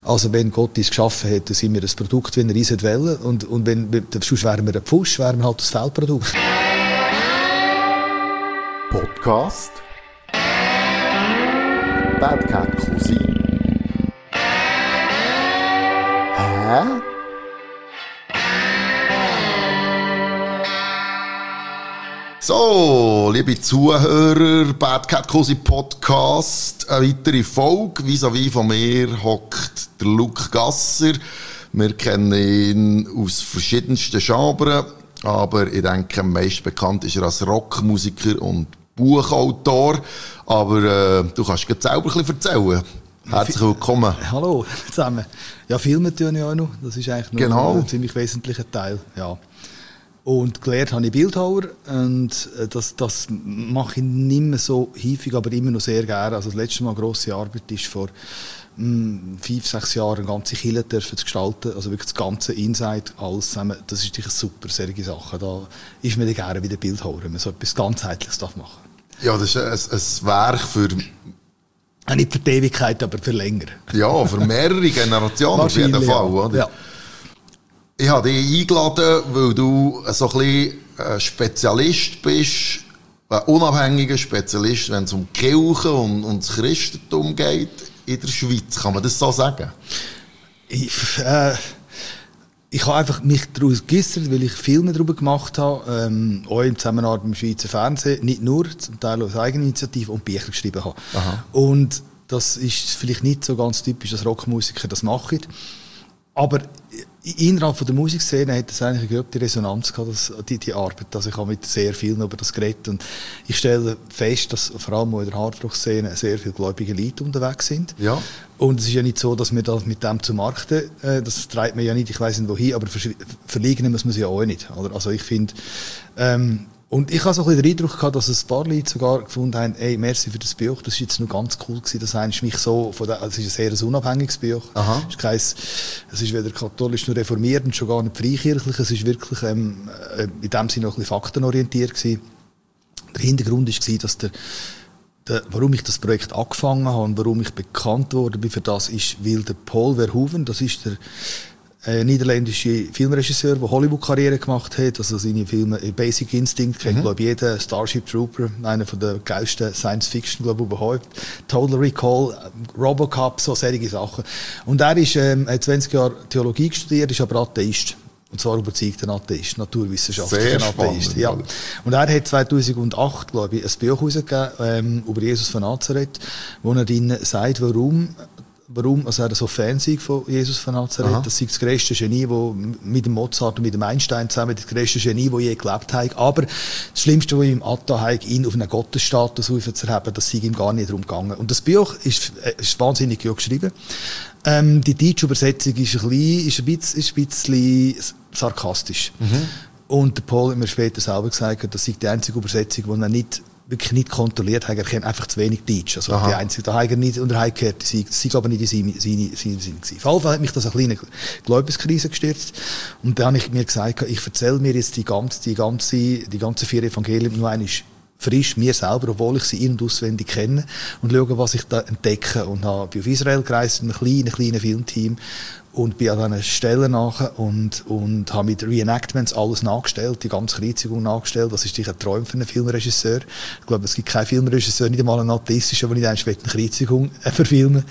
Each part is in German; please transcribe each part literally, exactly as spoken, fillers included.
Also wenn Gott uns geschaffen hat, dann sind wir das Produkt, wenn er uns wollte. Und, und wenn, sonst wären wir ein Pfusch, wären wir halt das Fehlprodukt. Podcast Bad Cat Cousin. Hä? So, liebe Zuhörer, Bad Cat Cousin Podcast, eine weitere Folge. Vis-à-vis von mir hockt der Luke Gasser. Wir kennen ihn aus verschiedensten Genres, aber ich denke, am meisten bekannt ist er als Rockmusiker und Buchautor. Aber äh, du kannst dir selber ein bisschen erzählen. Herzlich willkommen. Hallo zusammen. Ja, Filme tun ich auch noch. Das ist eigentlich noch genau. ein ziemlich wesentlicher Teil. Ja. Und gelernt habe ich Bildhauer und das, das mache ich nicht mehr so häufig, aber immer noch sehr gerne. Also das letzte Mal grosse Arbeit ist vor mh, fünf, sechs Jahren eine ganze Kirche zu gestalten, also wirklich das ganze Inside, alles zusammen. Das ist eine super serige Sache. Da ist mir gerne wieder Bildhauer, wenn man so etwas ganzheitliches machen darf. Ja, das ist ein, ein Werk für... Nicht für die Ewigkeit, aber für länger. Ja, für mehrere Generationen auf jeden Fall. Oder? Ja. Ich habe dich eingeladen, weil du so ein bisschen ein Spezialist bist, ein unabhängiger Spezialist, wenn es um die Kirche und, und das Christentum geht in der Schweiz. Kann man das so sagen? Ich, äh, ich habe einfach mich daraus geäussert, weil ich Filme darüber gemacht habe, ähm, auch in Zusammenarbeit mit dem Schweizer Fernsehen, nicht nur, zum Teil aus Eigeninitiative, und Bücher geschrieben habe. Aha. Und das ist vielleicht nicht so ganz typisch, dass Rockmusiker das machen. Aber innerhalb von der Musikszene hat das eigentlich eine gute Resonanz gehabt, das, die, die Arbeit. Also ich habe mit sehr vielen über das geredet und ich stelle fest, dass vor allem in der Hardrock-Szene sehr viele gläubige Leute unterwegs sind. Ja. Und es ist ja nicht so, dass wir das mit dem zu markten, äh, das treibt man ja nicht, ich weiss nicht wohin, aber verlieren muss man sie ja auch nicht. Oder? Also ich finde, ähm, und ich habe so ein bisschen den Eindruck gehabt, dass ein paar Leute sogar gefunden haben, ey, merci für das Buch, das ist jetzt noch ganz cool gewesen, das ist mich so, von der, also es ist ein sehr unabhängiges Buch. Aha. Es ist kein, es ist weder katholisch noch reformiert und schon gar nicht freikirchlich, es ist wirklich ähm, in dem Sinne noch ein bisschen faktenorientiert gewesen. Der Hintergrund war, dass der, der, warum ich das Projekt angefangen habe und warum ich bekannt wurde bin für das, ist, weil der Paul Verhoeven, das ist der Ein niederländischer Filmregisseur, der Hollywood-Karriere gemacht hat, also seine Filme Basic Instinct kennt, mhm. glaube ich, jeder, Starship Trooper, einer von der geilsten Science-Fiction, glaube ich, überhaupt, Total Recall, Robocop, so solche Sachen. Und er ist, ähm, hat zwanzig Jahre Theologie studiert, ist aber Atheist. Und zwar überzeugter Atheist, naturwissenschaftlicher Atheist. Ja. Und er hat zweitausendacht, glaube ich, ein Buch herausgegeben, ähm, über Jesus von Nazareth, wo er drin sagt, warum Warum? Also er so Fan von Jesus von Nazareth. Aha. Das ist das grösste Genie, das mit dem Mozart und mit dem Einstein zusammen das grösste Genie, das je gelebt hat. Aber das Schlimmste, was ihm Atta hat, ihn auf einen Gottesstatus aufzuheben, das sei ihm gar nicht darum gegangen. Und das Buch ist, ist wahnsinnig gut geschrieben. Ähm, die deutsche Übersetzung ist ein bisschen, ist ein bisschen, ist ein bisschen sarkastisch. Mhm. Und der Paul hat mir später selber gesagt, das sei die einzige Übersetzung, die er nicht wirklich nicht kontrolliert hat, er kennt einfach zu wenig Deutsch. Also Aha. die einzige, da hat er nicht unter Heimgekehrt, das war aber nicht in seine, seine, seine Sinn gewesen. Auf jeden Fall hat mich das eine kleine Glaubenskrise gestürzt. Und dann habe ich mir gesagt, ich erzähle mir jetzt die ganze, die ganze, die ganze vier Evangelien nur einmal frisch, mir selber, obwohl ich sie in- und auswendig kenne, und schaue, was ich da entdecke. Und habe auf Israel gereist, mit einem kleinen, kleinen Filmteam, und bin an diesen Stellen nachher und, und habe mit Reenactments alles nachgestellt, die ganze Kreuzigung nachgestellt. Das ist ein Traum für einen Filmregisseur. Ich glaube, es gibt keinen Filmregisseur, nicht einmal einen atheistischen, der nicht eine Kreuzigung äh, verfilmen.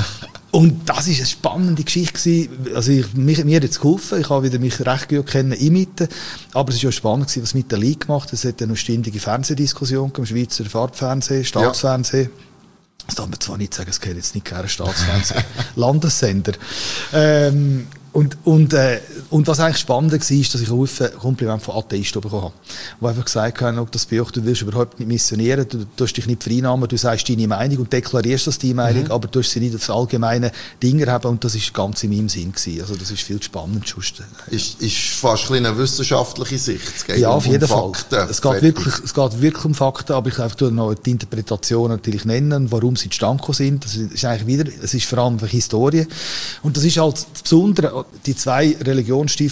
Und das war eine spannende Geschichte gewesen. Also ich, mich, mir hat es geholfen. Ich habe wieder mich recht gut kennen in Mitte. Aber es war auch spannend gewesen, was mit der League gemacht hat. Es hat eine ständige Fernsehdiskussion im Schweizer Farbfernsehen, Staatsfernsehen. Ja. Das darf man zwar nicht sagen, es geht jetzt nicht gerne Staatsfernsehen, Landessender. Ähm, und, und, äh, und was eigentlich spannend war, ist, dass ich ein Kompliment von Atheisten bekommen habe. Die einfach gesagt haben, das Buch, du willst überhaupt nicht missionieren, du tust dich nicht vereinnahmen, du sagst deine Meinung und deklarierst das deine Meinung, mhm. aber du tust sie nicht aufs allgemeine Ding haben, und das ist ganz in meinem Sinn gewesen. Also das ist viel spannend. Ja. Ist, ist fast ein eine wissenschaftliche Sicht. Es geht ja, um, auf jeden um Fall. Fakten. Es geht, wirklich, es geht wirklich um Fakten, aber ich kann einfach noch die Interpretation natürlich nennen, warum sie zustande gekommen sind. Das ist eigentlich wieder, es ist vor allem Historie. Und das ist halt das Besondere, die zwei Religionsstifter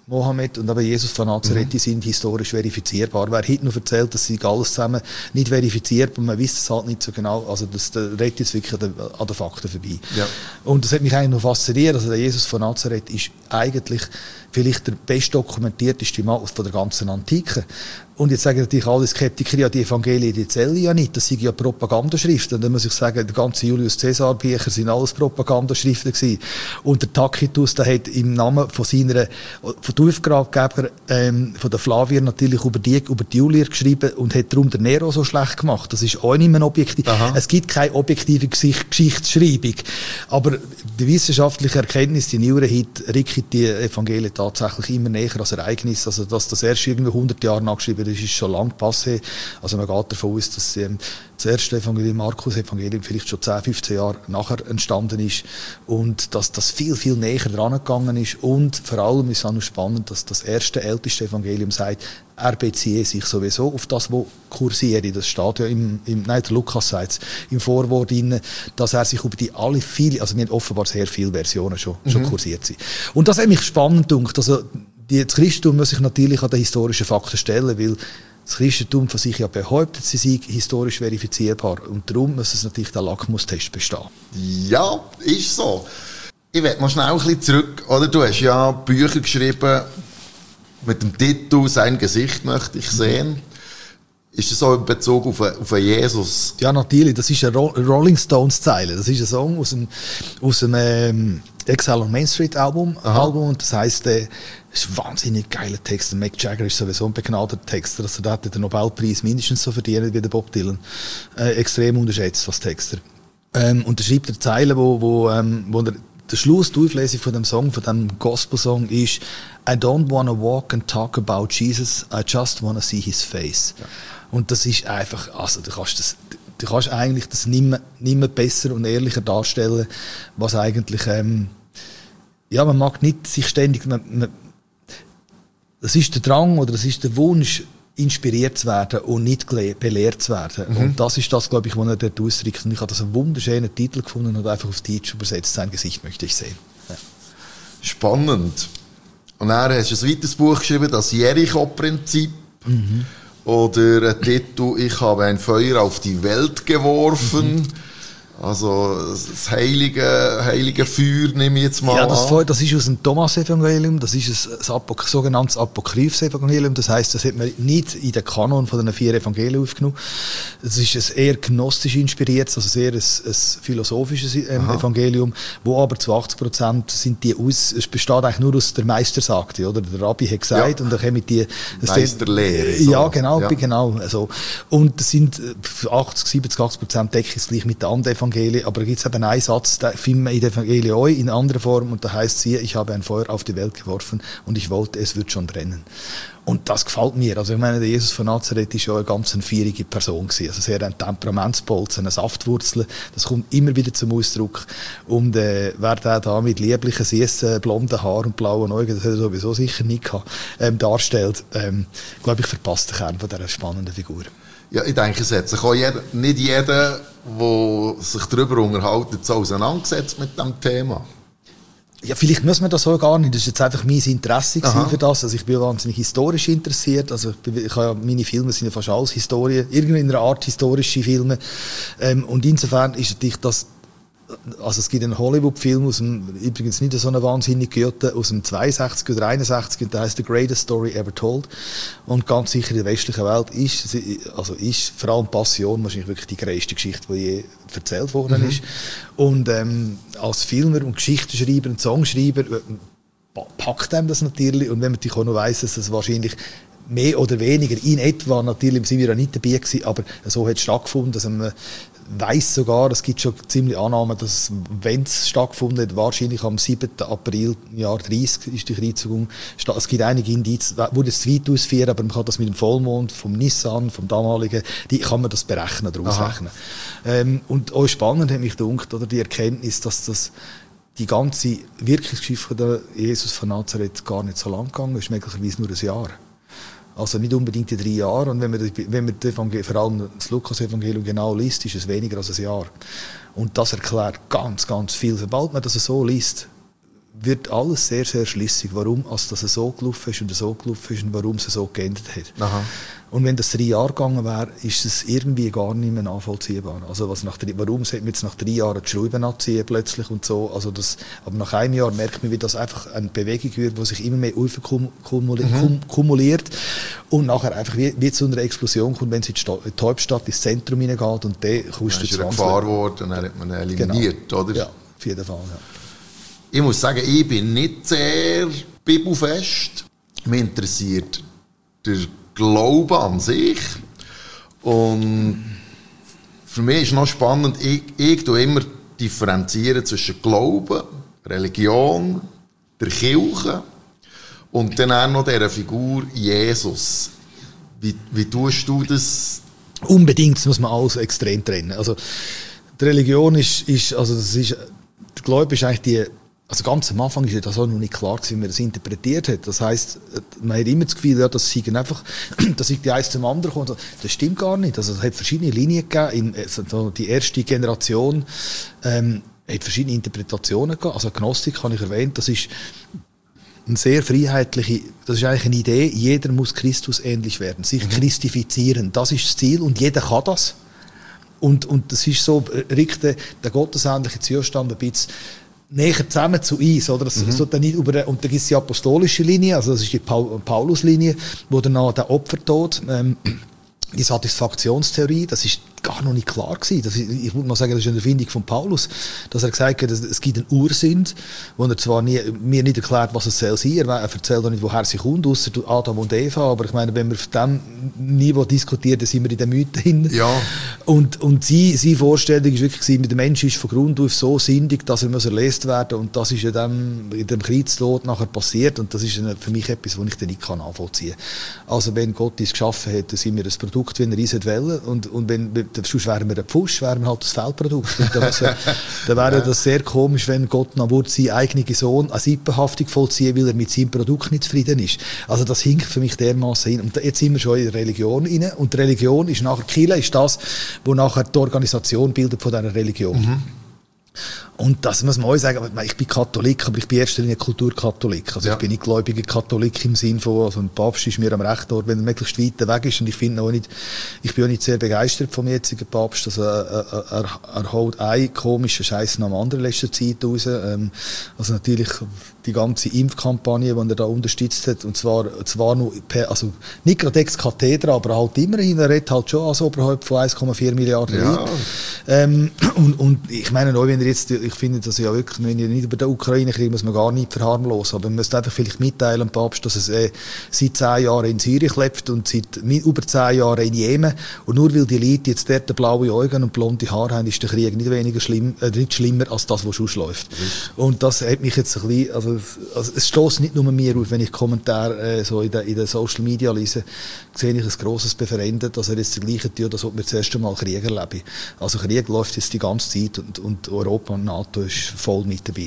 Mohammed und aber Jesus von Nazareth, mhm. die sind historisch verifizierbar. Wer heute noch erzählt, das sei alles zusammen nicht verifiziert und man weiß es halt nicht so genau, also das, das redet jetzt wirklich an den, an den Fakten vorbei. Ja. Und das hat mich eigentlich noch fasziniert, also der Jesus von Nazareth ist eigentlich vielleicht der bestdokumentierteste Mann von der ganzen Antike. Und jetzt sagen natürlich alle Skeptiker, ja, die Evangelien, die zählen ja nicht, das sind ja Propagandaschriften. Und dann muss ich sagen, die ganzen Julius Caesar-Bücher sind alles Propagandaschriften gewesen. Und der Tacitus, der hat im Namen von seiner, von der Auftraggeber, ähm, von der Flavier natürlich über die, über die Julier geschrieben und hat darum den Nero so schlecht gemacht. Das ist auch nicht mehr objektiv. Aha. Es gibt keine objektive Gesicht, Geschichtsschreibung. Aber die wissenschaftliche Erkenntnis, die Neueren heute, rückt die Evangelien tatsächlich immer näher als Ereignis. Also, dass das erst irgendwie hundert Jahre nachgeschrieben das ist schon lang passé. Also man geht davon aus, dass ähm, das erste Evangelium, Markus-Evangelium, vielleicht schon zehn, fünfzehn Jahre nachher entstanden ist und dass das viel, viel näher dran gegangen ist. Und vor allem ist es auch noch spannend, dass das erste, älteste Evangelium sagt, er beziehe sich sowieso auf das, was kursiert. Das steht ja im, im nein, der Lukas sagt es, im Vorwort drin, dass er sich über die alle viele, also wir haben offenbar sehr viele Versionen schon, mhm. schon kursiert sind. Und das hat mich spannend gedacht. Also, die, das Christentum muss sich natürlich an den historischen Fakten stellen, weil das Christentum von sich ja behauptet, sie sei historisch verifizierbar. Und darum muss es natürlich der Lackmustest bestehen. Ja, ist so. Ich will mal schnell ein bisschen zurück. Oder? Du hast ja Bücher geschrieben mit dem Titel «Sein Gesicht möchte ich sehen». Ist das so in Bezug auf, auf Jesus? Ja, natürlich. Das ist eine Rolling Stones-Zeile. Das ist ein Song aus dem, aus dem ähm, Exile on Main Street Album. Album. Und das heisst, äh, das ist ein wahnsinnig geiler Text. Der Mick Jagger ist sowieso ein begnadeter Texter. Also der hat den Nobelpreis mindestens so verdient wie der Bob Dylan. Äh, extrem unterschätzt als Texter. Ähm, und er schreibt eine Zeile, wo, wo, ähm, wo der, der Schluss, die Auflesung von dem Song, von dem Gospel-Song ist I don't want to walk and talk about Jesus, I just want to see his face. Ja. Und das ist einfach, also du kannst das, du kannst eigentlich das nicht mehr, nicht mehr besser und ehrlicher darstellen, was eigentlich, ähm, ja, man mag nicht sich ständig, man, man, das ist der Drang oder das ist der Wunsch, inspiriert zu werden und nicht belehrt zu werden. Mhm. Und das ist das, glaube ich, was er dort ausdrückt. Und ich habe das einen wunderschönen Titel gefunden und einfach auf Deutsch übersetzt, «Sein Gesicht möchte ich sehen». Ja. Spannend. Und dann hast du ein weiteres Buch geschrieben, das Jericho-Prinzip. Mhm. Oder ein Titel, «Ich habe ein Feuer auf die Welt geworfen». Mhm. Also das heilige, heilige Feuer nehme ich jetzt mal ja, das, an. Das ist aus dem Thomas-Evangelium, das ist ein, ein Apok- sogenanntes Apokryphs-Evangelium, das heisst, das hat man nicht in den Kanon von den vier Evangelien aufgenommen. Das ist ein eher gnostisch inspiriertes, also sehr ein, ein philosophisches ähm, Evangelium, wo aber zu achtzig Prozent sind die aus, es besteht eigentlich nur aus der Meister sagte, oder der Rabbi hat gesagt, ja. Und dann kommen die Meisterlehre. So. Ja, genau, ja. genau. Also, und das sind achtzig, siebzig, achtzig Prozent decken es gleich mit den anderen Evangelien, aber da gibt es eben einen Satz, den finden wir in den Evangelien auch in anderer Form und da heißt es, ich habe ein Feuer auf die Welt geworfen und ich wollte, es wird schon brennen. Und das gefällt mir. Also ich meine, der Jesus von Nazareth war ja eine ganz feurige Person gewesen. Also sehr ein Temperamentsbolz, eine Saftwurzel. Das kommt immer wieder zum Ausdruck. Und äh, wer der da mit lieblichen, süßen, blonden Haaren und blauen Augen, das hat er sowieso sicher nicht gehabt, ähm, darstellt, ähm, glaube ich, verpasst den Kern von dieser spannenden Figur. Ja, ich denke, es hat sich auch jeder, nicht jeder, der sich darüber unterhält, so auseinandergesetzt mit diesem Thema. Ja, vielleicht muss man das so gar nicht. Das ist jetzt einfach mein Interesse für das. Also ich bin wahnsinnig historisch interessiert. Also ich, bin, ich habe ja, meine Filme sind ja fast alles Historie, irgendeiner Art historische Filme. Ähm, und insofern ist natürlich das, also es gibt einen Hollywood-Film aus dem, übrigens nicht so eine wahnsinnig Goethe, aus dem zweiundsechzig oder einundsechzig, und der heißt The Greatest Story Ever Told. Und ganz sicher in der westlichen Welt ist, also ist vor allem Passion wahrscheinlich wirklich die grösste Geschichte, die je erzählt worden mhm. ist. Und ähm, als Filmer und Geschichtenschreiber und Songschreiber packt einem das natürlich. Und wenn man natürlich auch noch weiss, dass das wahrscheinlich mehr oder weniger in etwa, natürlich sind wir ja nicht dabei gewesen, aber so hat es stattgefunden, dass man weiss sogar, es gibt schon ziemlich Annahmen, dass, wenn es stattgefunden hat, wahrscheinlich am siebten April im Jahr dreißig ist die Kreuzigung. Es gibt einige Indizien, würde es zu weit ausführen, aber man kann das mit dem Vollmond, vom Nissan, vom damaligen, die kann man das berechnen, daraus rechnen. Ähm, und auch spannend hat mich gedacht, oder die Erkenntnis, dass das die ganze Wirkungsgeschichte von Jesus von Nazareth gar nicht so lang gegangen ist, möglicherweise nur ein Jahr. Also nicht unbedingt in drei Jahren. Und wenn man, wenn man vor allem das Lukas-Evangelium genau liest, ist es weniger als ein Jahr. Und das erklärt ganz, ganz viel. Sobald man das so liest, wird alles sehr, sehr schlüssig, warum also das so gelaufen ist und so gelaufen ist und warum es so geändert hat. Aha. Und wenn das drei Jahre gegangen wäre, ist es irgendwie gar nicht mehr nachvollziehbar. Also was nach drei, warum sollte man jetzt nach drei Jahren die Schrauben abziehen plötzlich und so. Also das, aber nach einem Jahr merkt man, wie das einfach eine Bewegung wird, die sich immer mehr kumuliert, mhm. kumuliert und nachher einfach wie, wie zu einer Explosion kommt, wenn es in die, Stadt, in die Hauptstadt ins Zentrum hineingeht und dann kommst du zu eine Gefahr geworden und dann hat man ihn eliminiert, genau. Oder? Ja, auf jeden Fall, ja. Ich muss sagen, ich bin nicht sehr bibelfest. Mich interessiert der Glaube an sich. Und für mich ist noch spannend, ich, ich tue immer differenzieren zwischen Glauben, Religion, der Kirche und dann auch noch dieser Figur Jesus. Wie, wie tust du das? Unbedingt, das muss man alles extrem trennen. Also, die Religion ist, ist also das ist, der Glaube ist eigentlich die, also ganz am Anfang ist das auch noch nicht klar, wie man das interpretiert hat. Das heisst, man hat immer das Gefühl, ja, dass sie einfach, dass die eins zum anderen kommt. Das stimmt gar nicht. Also es hat verschiedene Linien gegeben. Also die erste Generation ähm, hat verschiedene Interpretationen gehabt. Also Gnostik habe ich erwähnt. Das ist eine sehr freiheitliche, das ist eigentlich eine Idee. Jeder muss Christus ähnlich werden, sich mhm. christifizieren. Das ist das Ziel und jeder kann das. Und, und das ist so, rückt der, der gottesähnliche Zustand ein bisschen näher zusammen zu uns, oder? Das, mhm. so dann nicht über, und da gibt es die apostolische Linie, also das ist die Paul, Paulus-Linie, wo dann noch der Opfertod, ähm, die Satisfaktionstheorie, das ist gar noch nicht klar gewesen. Das ist, ich würde mal sagen, das ist eine Erfindung von Paulus, dass er gesagt hat, es gibt einen Ursinn, wo er zwar nie, mir nicht erklärt, was es soll sein, er erzählt auch nicht, woher sie kommt, ausser Adam und Eva, aber ich meine, wenn wir auf diesem Niveau diskutieren, dann sind wir in den Mythen hin. Ja. Und, und sie, seine Vorstellung ist wirklich gewesen, der Mensch ist von Grund auf so sündig, dass er muss erlöst werden und das ist in dem, in dem Kreuztod nachher passiert und das ist für mich etwas, was ich dann nicht nachvollziehen kann. Also wenn Gott uns geschaffen hat, dann sind wir ein Produkt, wenn er uns wollte und, und wenn sonst wären wir ein Pfusch, wären wir halt das Fehlprodukt. Und dann wäre wär das sehr komisch, wenn Gott noch seinen eigenen Sohn eine Sippenhaftung vollziehen, weil er mit seinem Produkt nicht zufrieden ist. Also das hinkt für mich dermaßen hin. Und jetzt sind wir schon in der Religion rein. Und die Religion ist nachher, Kirche ist das, wo nachher die Organisation bildet von dieser Religion. Mhm. Und das muss man auch sagen, ich bin Katholik, aber ich bin erst in Kulturkatholik. Also ja. Ich bin nicht gläubiger Katholik im Sinn von, also ein Papst ist mir am rechten Ort, wenn er möglichst weit weg ist. Und ich finde auch nicht, ich bin auch nicht sehr begeistert vom jetzigen Papst. Also er, er, er holt einen komischen Scheiß nach dem anderen in letzter Zeit raus. Ähm, also natürlich die ganze Impfkampagne, die er da unterstützt hat, und zwar, zwar nur per, also nicht gerade ex cathedra, aber halt immerhin, er redet halt schon als Oberhaupt von eins Komma vier Milliarden ja. Leuten. Ähm, und, und ich meine auch, wenn er jetzt, ich finde das ja wirklich, wenn ihr nicht über den Ukraine-Krieg muss man gar nicht verharmlosen, aber man müsste einfach vielleicht mitteilen, dem Papst, dass es äh, seit zehn Jahren in Syrien lebt und seit über zehn Jahren in Jemen, und nur weil die Leute jetzt dort blaue Augen und blonde Haare haben, ist der Krieg nicht weniger schlimm, äh, nicht schlimmer als das, was sonst läuft. Mhm. Und das hat mich jetzt ein bisschen, also, also es stößt nicht nur mir auf, wenn ich Kommentare äh, so in den in Social Media lese, sehe ich ein grosses Befremden, dass er jetzt das Gleiche tut, als ob wir das erste Mal Krieg erleben. Also Krieg läuft jetzt die ganze Zeit und, und Europa und NATO ist voll mit dabei.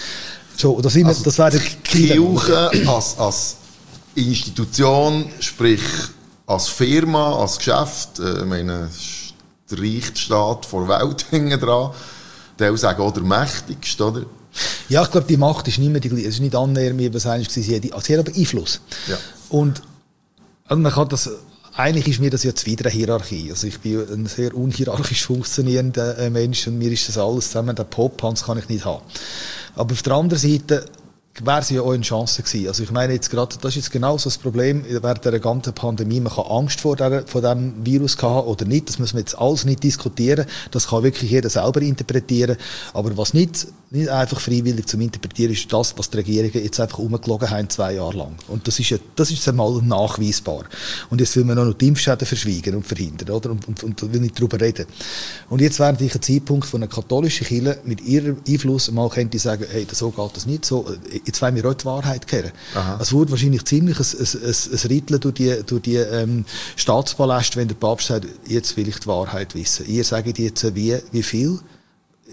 So, das, wir, also, das wäre der Kirche als, als Institution, sprich als Firma, als Geschäft, äh, ich meine, der reichste Staat der Welt hängen dran, der sagen auch der mächtigste, oder? Ja, ich glaube, die Macht ist nicht mehr die gleiche. Es ist nicht annähernd, wie es eigentlich war. Sie hat aber Einfluss. Ja. Und also man kann das, eigentlich ist mir das ja zuwider eine Hierarchie. Also ich bin ein sehr unhierarchisch funktionierender äh, Mensch und mir ist das alles zusammen, den Pop-Hans kann ich nicht haben. Aber auf der anderen Seite wäre es ja auch eine Chance gewesen. Also ich meine jetzt gerade, das ist jetzt genau so das Problem während der ganzen Pandemie. Man kann Angst vor, der, vor diesem Virus haben oder nicht. Das müssen wir jetzt alles nicht diskutieren. Das kann wirklich jeder selber interpretieren. Aber was nicht, nicht einfach freiwillig zum Interpretieren ist, das, was die Regierungen jetzt einfach umgelogen haben, zwei Jahre lang. Und das ist ja, das ist einmal nachweisbar. Und jetzt will man noch die Impfschäden verschweigen und verhindern, oder? Und, und, und will nicht darüber reden. Und jetzt wäre natürlich ein Zeitpunkt, wo eine katholische Kirche mit ihrem Einfluss mal könnte sagen, hey, so geht das nicht, so, jetzt wollen wir auch die Wahrheit kehren. Es wurde wahrscheinlich ziemlich ein, ein, ein, ein Ritteln durch die, durch die ähm, Staatspaläste, wenn der Papst sagt, jetzt will ich die Wahrheit wissen. Ihr sagt jetzt, wie, wie viel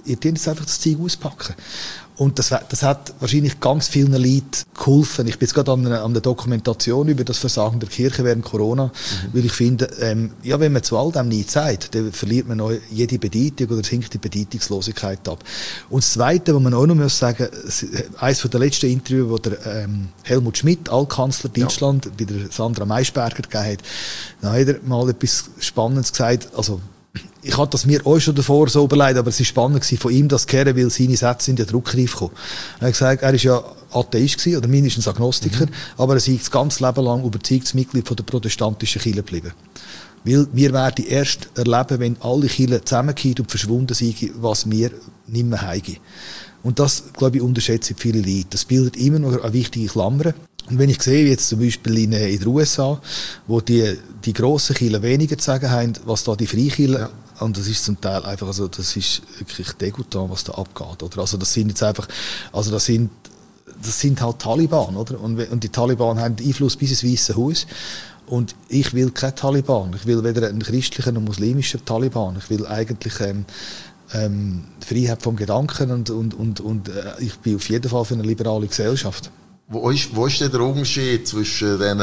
ihr könnt jetzt einfach das Zeug auspacken. Und das, das hat wahrscheinlich ganz vielen Leuten geholfen. Ich bin jetzt gerade an einer, an einer Dokumentation über das Versagen der Kirche während Corona, mhm. weil ich finde, ähm, ja, wenn man zu all dem nichts sagt, dann verliert man auch jede Bedeutung oder sinkt die Bedeutungslosigkeit ab. Und das Zweite, was man auch noch muss sagen, eines der letzten Interviews, wo der ähm, Helmut Schmidt, Altkanzler Deutschland, ja. bei der Sandra Maischberger gegeben hat, da hat er mal etwas Spannendes gesagt, also ich hatte das mir auch schon davor so überlegt, aber es war spannend von ihm, das zu hören, weil seine Sätze in den Druckreif gekommen. Er hat gesagt, er war ja Atheist gewesen, oder mindestens Agnostiker, mhm. aber er ist das ganze Leben lang überzeugtes Mitglied von der protestantischen Kirche geblieben. Weil wir werden erst erleben, wenn alle Kirchen zusammenkommen und verschwunden sind, was wir nicht mehr haben. Und das, glaube ich, unterschätzen viele Leute. Das bildet immer noch eine wichtige Klammer. Und wenn ich sehe, wie jetzt zum Beispiel in, in den U S A, wo die, die grossen Kirchen weniger zu sagen haben, was da die Freikirchen, ja. und das ist zum Teil einfach, also das ist wirklich degutant, was da abgeht, oder? Also das sind jetzt einfach, also das sind, das sind halt Taliban, oder? Und, und die Taliban haben Einfluss bis ins Weiße Haus. Und ich will kein Taliban. Ich will weder einen christlichen noch muslimischen Taliban. Ich will eigentlich, ähm, ähm, Freiheit vom Gedanken und, und, und, und äh, ich bin auf jeden Fall für eine liberale Gesellschaft. Wo ist, wo ist denn der Unterschied zwischen diesen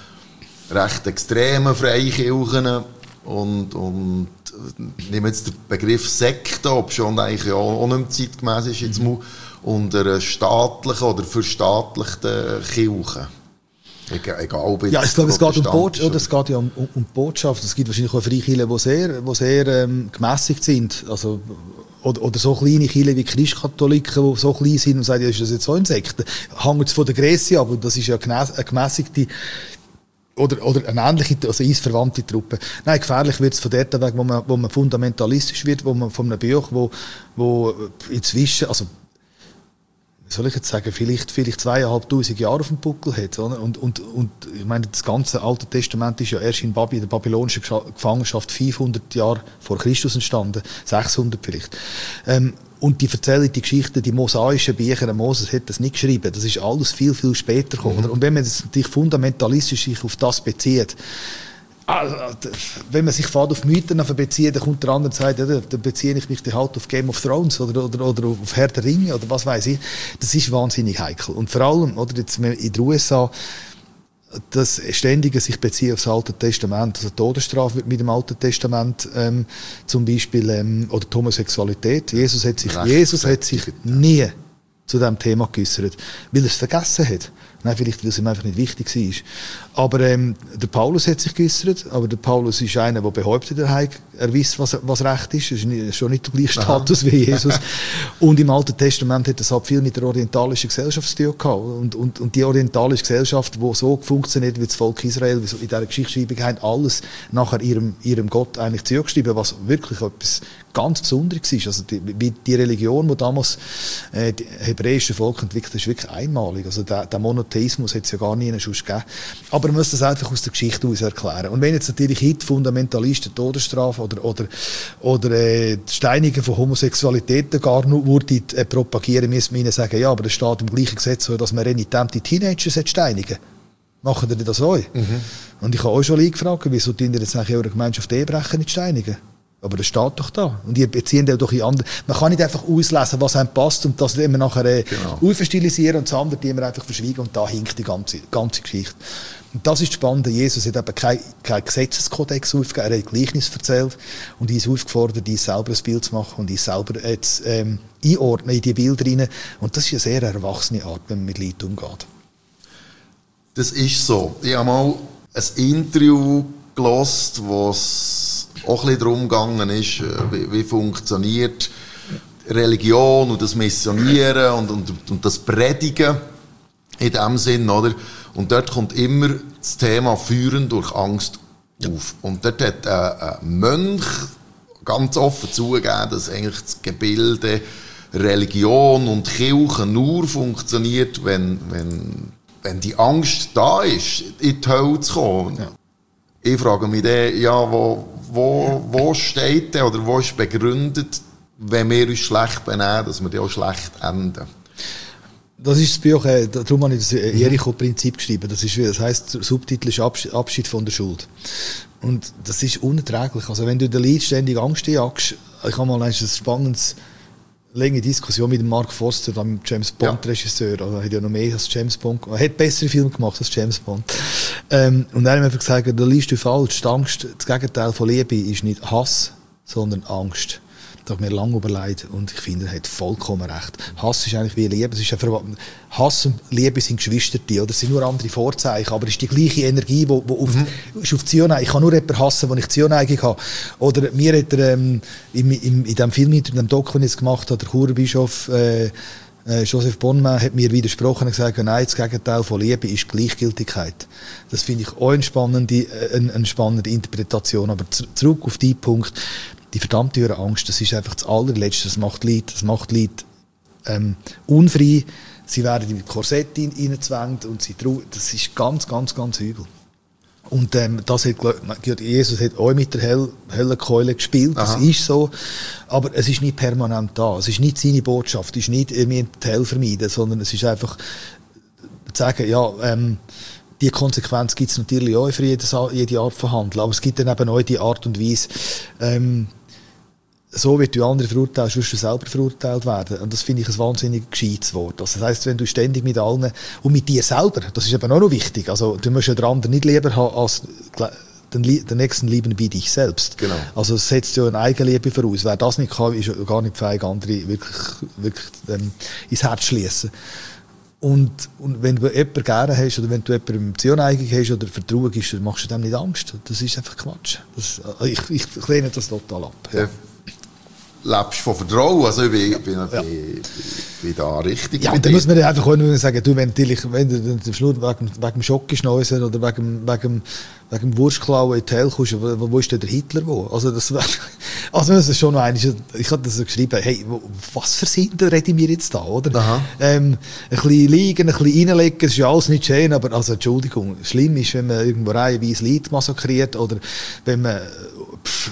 recht extremen Freikirchen und, und nehmen jetzt den Begriff Sekte, ob schon eigentlich auch nicht mehr zeitgemäß ist, jetzt mal, und einer staatlichen oder verstaatlichten Kirche? Egal, egal ja, ich glaube, es geht um Botschaft, oder es geht ja um, um, um Botschaft. Es gibt wahrscheinlich auch Freikirchen, die sehr, die sehr ähm, gemässigt sind. Also, oder, oder so kleine Kirchen wie Christkatholiken, die so klein sind und sagen, ja, ist das jetzt so ein Sekte? Hängt es von der Grösse ab, aber das ist ja eine gemässigte oder, oder eine ähnliche, also eisverwandte Truppe. Nein, gefährlich wird es von dort weg, wo man, wo man fundamentalistisch wird, wo man von einem Buch, wo, wo inzwischen, also soll ich jetzt sagen, vielleicht, vielleicht zweieinhalbtausend Jahre auf dem Buckel hat. Oder? Und, und, und ich meine, das ganze Alte Testament ist ja erst in Baby, der babylonischen Gefangenschaft fünfhundert Jahre vor Christus entstanden, sechshundert vielleicht. Ähm, und die erzählen die Geschichten, die mosaischen Bücher, Moses hat das nicht geschrieben, das ist alles viel, viel später gekommen. Mhm. Und wenn man das natürlich fundamentalistisch sich auf das bezieht, also, wenn man sich fährt auf Mythen bezieht, dann kommt der andere und sagt, ja, dann beziehe ich mich halt auf Game of Thrones oder, oder, oder auf Herr der Ringe oder was weiß ich. Das ist wahnsinnig heikel. Und vor allem, oder, jetzt in den U S A, das ständige sich beziehen auf das Alte Testament, also Todesstrafe wird mit dem Alten Testament ähm, zum Beispiel, ähm, oder die Homosexualität. Jesus hat sich, Jesus hat sich nie zu diesem Thema geäussert, weil er es vergessen hat. Nein, vielleicht, weil es ihm einfach nicht wichtig war. Aber ähm, der Paulus hat sich geäussert, aber der Paulus ist einer, der behauptet, er, hat, er weiss, was, was Recht ist. Er ist nicht, schon nicht der gleiche Status Aha. wie Jesus. Und im Alten Testament hat das halt viel mit der orientalischen Gesellschaft zu tun gehabt. Und, und, und die orientalische Gesellschaft, die so funktioniert wie das Volk Israel, wie so in dieser Geschichtsschreibung, haben alles nachher ihrem, ihrem Gott eigentlich zugeschrieben, was wirklich etwas ganz Besonderes ist. Also die, die Religion, die damals äh, die hebräische Volk entwickelt hat, ist wirklich einmalig. Also der, der Monotheismus hat es ja gar nie sonst gegeben. Aber man muss das einfach aus der Geschichte aus erklären. Und wenn jetzt natürlich heute Fundamentalisten Todesstrafe oder, oder, oder äh, die Steinigung von Homosexualität gar nur würde, äh, propagieren, müssen wir ihnen sagen, ja, aber das steht im gleichen Gesetz, dass man renitente Teenagers steinigen. Machen die das auch? Mhm. Und ich habe auch schon gefragt, wieso die jetzt nachher eure Gemeinschaft Ehebrecher nicht steinigen? Aber das steht doch da. Und die beziehen doch in andere. Man kann nicht einfach auslesen, was einem passt und das immer nachher äh, genau. aufstilisieren und das andere die immer einfach verschwiegen und da hinkt die ganze, ganze Geschichte. Und das ist spannend. Jesus hat eben keinen kein Gesetzeskodex aufgegeben, er hat Gleichnis erzählt und uns aufgefordert, uns selber ein Bild zu machen und uns selber äh, zu, ähm, einordnen in die Bilder rein. Und das ist eine sehr erwachsene Art, wenn man mit Leuten umgeht. Das ist so. Ich habe mal ein Interview gehört, wo es auch ein bisschen darum gegangen ist, wie, wie funktioniert Religion und das Missionieren und, und, und das Predigen in dem Sinn, oder? Und dort kommt immer das Thema Führen durch Angst auf. Und dort hat ein, ein Mönch ganz offen zugegeben, dass eigentlich das Gebilde Religion und Kirche nur funktioniert, wenn, wenn, wenn die Angst da ist, in die Hölle zu kommen. Ja. Ich frage mich dann, ja, wo, wo, wo steht der oder wo ist begründet, wenn wir uns schlecht benehmen, dass wir dann auch schlecht enden? Das ist das Buch, äh, darum habe ich das Jericho-Prinzip geschrieben. Das, ist, das heisst, der Subtitel ist Abschied von der Schuld. Und das ist unerträglich. Also wenn du den Leuten ständig Angst jagst, ich habe mal ein spannendes lange Diskussion mit Mark Foster, dem James Bond-Regisseur. Ja. Also, er hat ja noch mehr als James Bond. Er hat bessere Filme gemacht als James Bond. Ähm, und er hat mir einfach gesagt, da liest du falsch. Die Angst, das Gegenteil von Liebe ist nicht Hass, sondern Angst. Das habe ich mir lange überlegt und ich finde, er hat vollkommen recht. Hass ist eigentlich wie Liebe. Es ist einfach, Hass und Liebe sind Geschwister, oder es sind nur andere Vorzeichen, aber es ist die gleiche Energie, die auf, mhm. ist auf Zioneigung. Ich kann nur jemanden hassen, wenn ich Zioneigung habe. Oder mir hat er ähm, in, in, in dem Film, in dem Doku, den ich jetzt gemacht habe, der Churbischof äh, äh, Joseph Bonnemann hat mir widersprochen und gesagt, nein, das Gegenteil von Liebe ist Gleichgültigkeit. Das finde ich auch eine spannende, äh, eine, eine spannende Interpretation. Aber z- zurück auf den Punkt, die verdammte Angst, das ist einfach das Allerletzte, das macht Leute, das macht Leute ähm, unfrei, sie werden in Korsett hineingezwängt und sie trau- das ist ganz, ganz, ganz übel. Und ähm, das hat, Jesus hat auch mit der Höll- Höllenkeule gespielt, das Aha. ist so, aber es ist nicht permanent da, es ist nicht seine Botschaft, es ist nicht, wir müssen die Hölle vermeiden, sondern es ist einfach zu sagen, ja, ähm, die Konsequenz gibt es natürlich auch für jedes, jede Art von Handeln, aber es gibt dann eben auch die Art und Weise, ähm, so wie du andere verurteilst, wirst du selber verurteilt werden. Und das finde ich ein wahnsinnig gescheites Wort. Also das heisst, wenn du ständig mit allen und mit dir selber, das ist eben auch noch wichtig, also du musst ja den anderen nicht lieber haben als den, den nächsten lieben wie dich selbst. Genau. Also es setzt ja eine Eigenliebe voraus. Wer das nicht kann, ist gar nicht fähig, andere wirklich, wirklich ähm, ins Herz schließen. Und, und wenn du jemanden gerne hast, oder wenn du jemandem Zioneigung hast, oder Vertrauen gibst, dann machst du dem nicht Angst. Das ist einfach Quatsch. Das, ich, ich lehne das total ab. Ja. Lebst von Vertrauen, also ich bin, bin, ja. bin, bin da richtig. Ja, und dann muss man einfach auch nur sagen, du, wenn, wenn du den Schluss wegen, wegen dem Schokischnäusen oder wegen, wegen, wegen dem Wurstklauen in die Hölle kommst, wo, wo ist denn der Hitler wo? Also das, also das ist schon noch eines, ich habe das so geschrieben, hey, was für Sinn rede ich mir jetzt da, oder? Ähm, ein bisschen liegen, ein bisschen reinlegen, das ist ja alles nicht schön, aber also Entschuldigung, schlimm ist, wenn man irgendwo reihenweise Leute massakriert oder wenn man, pff,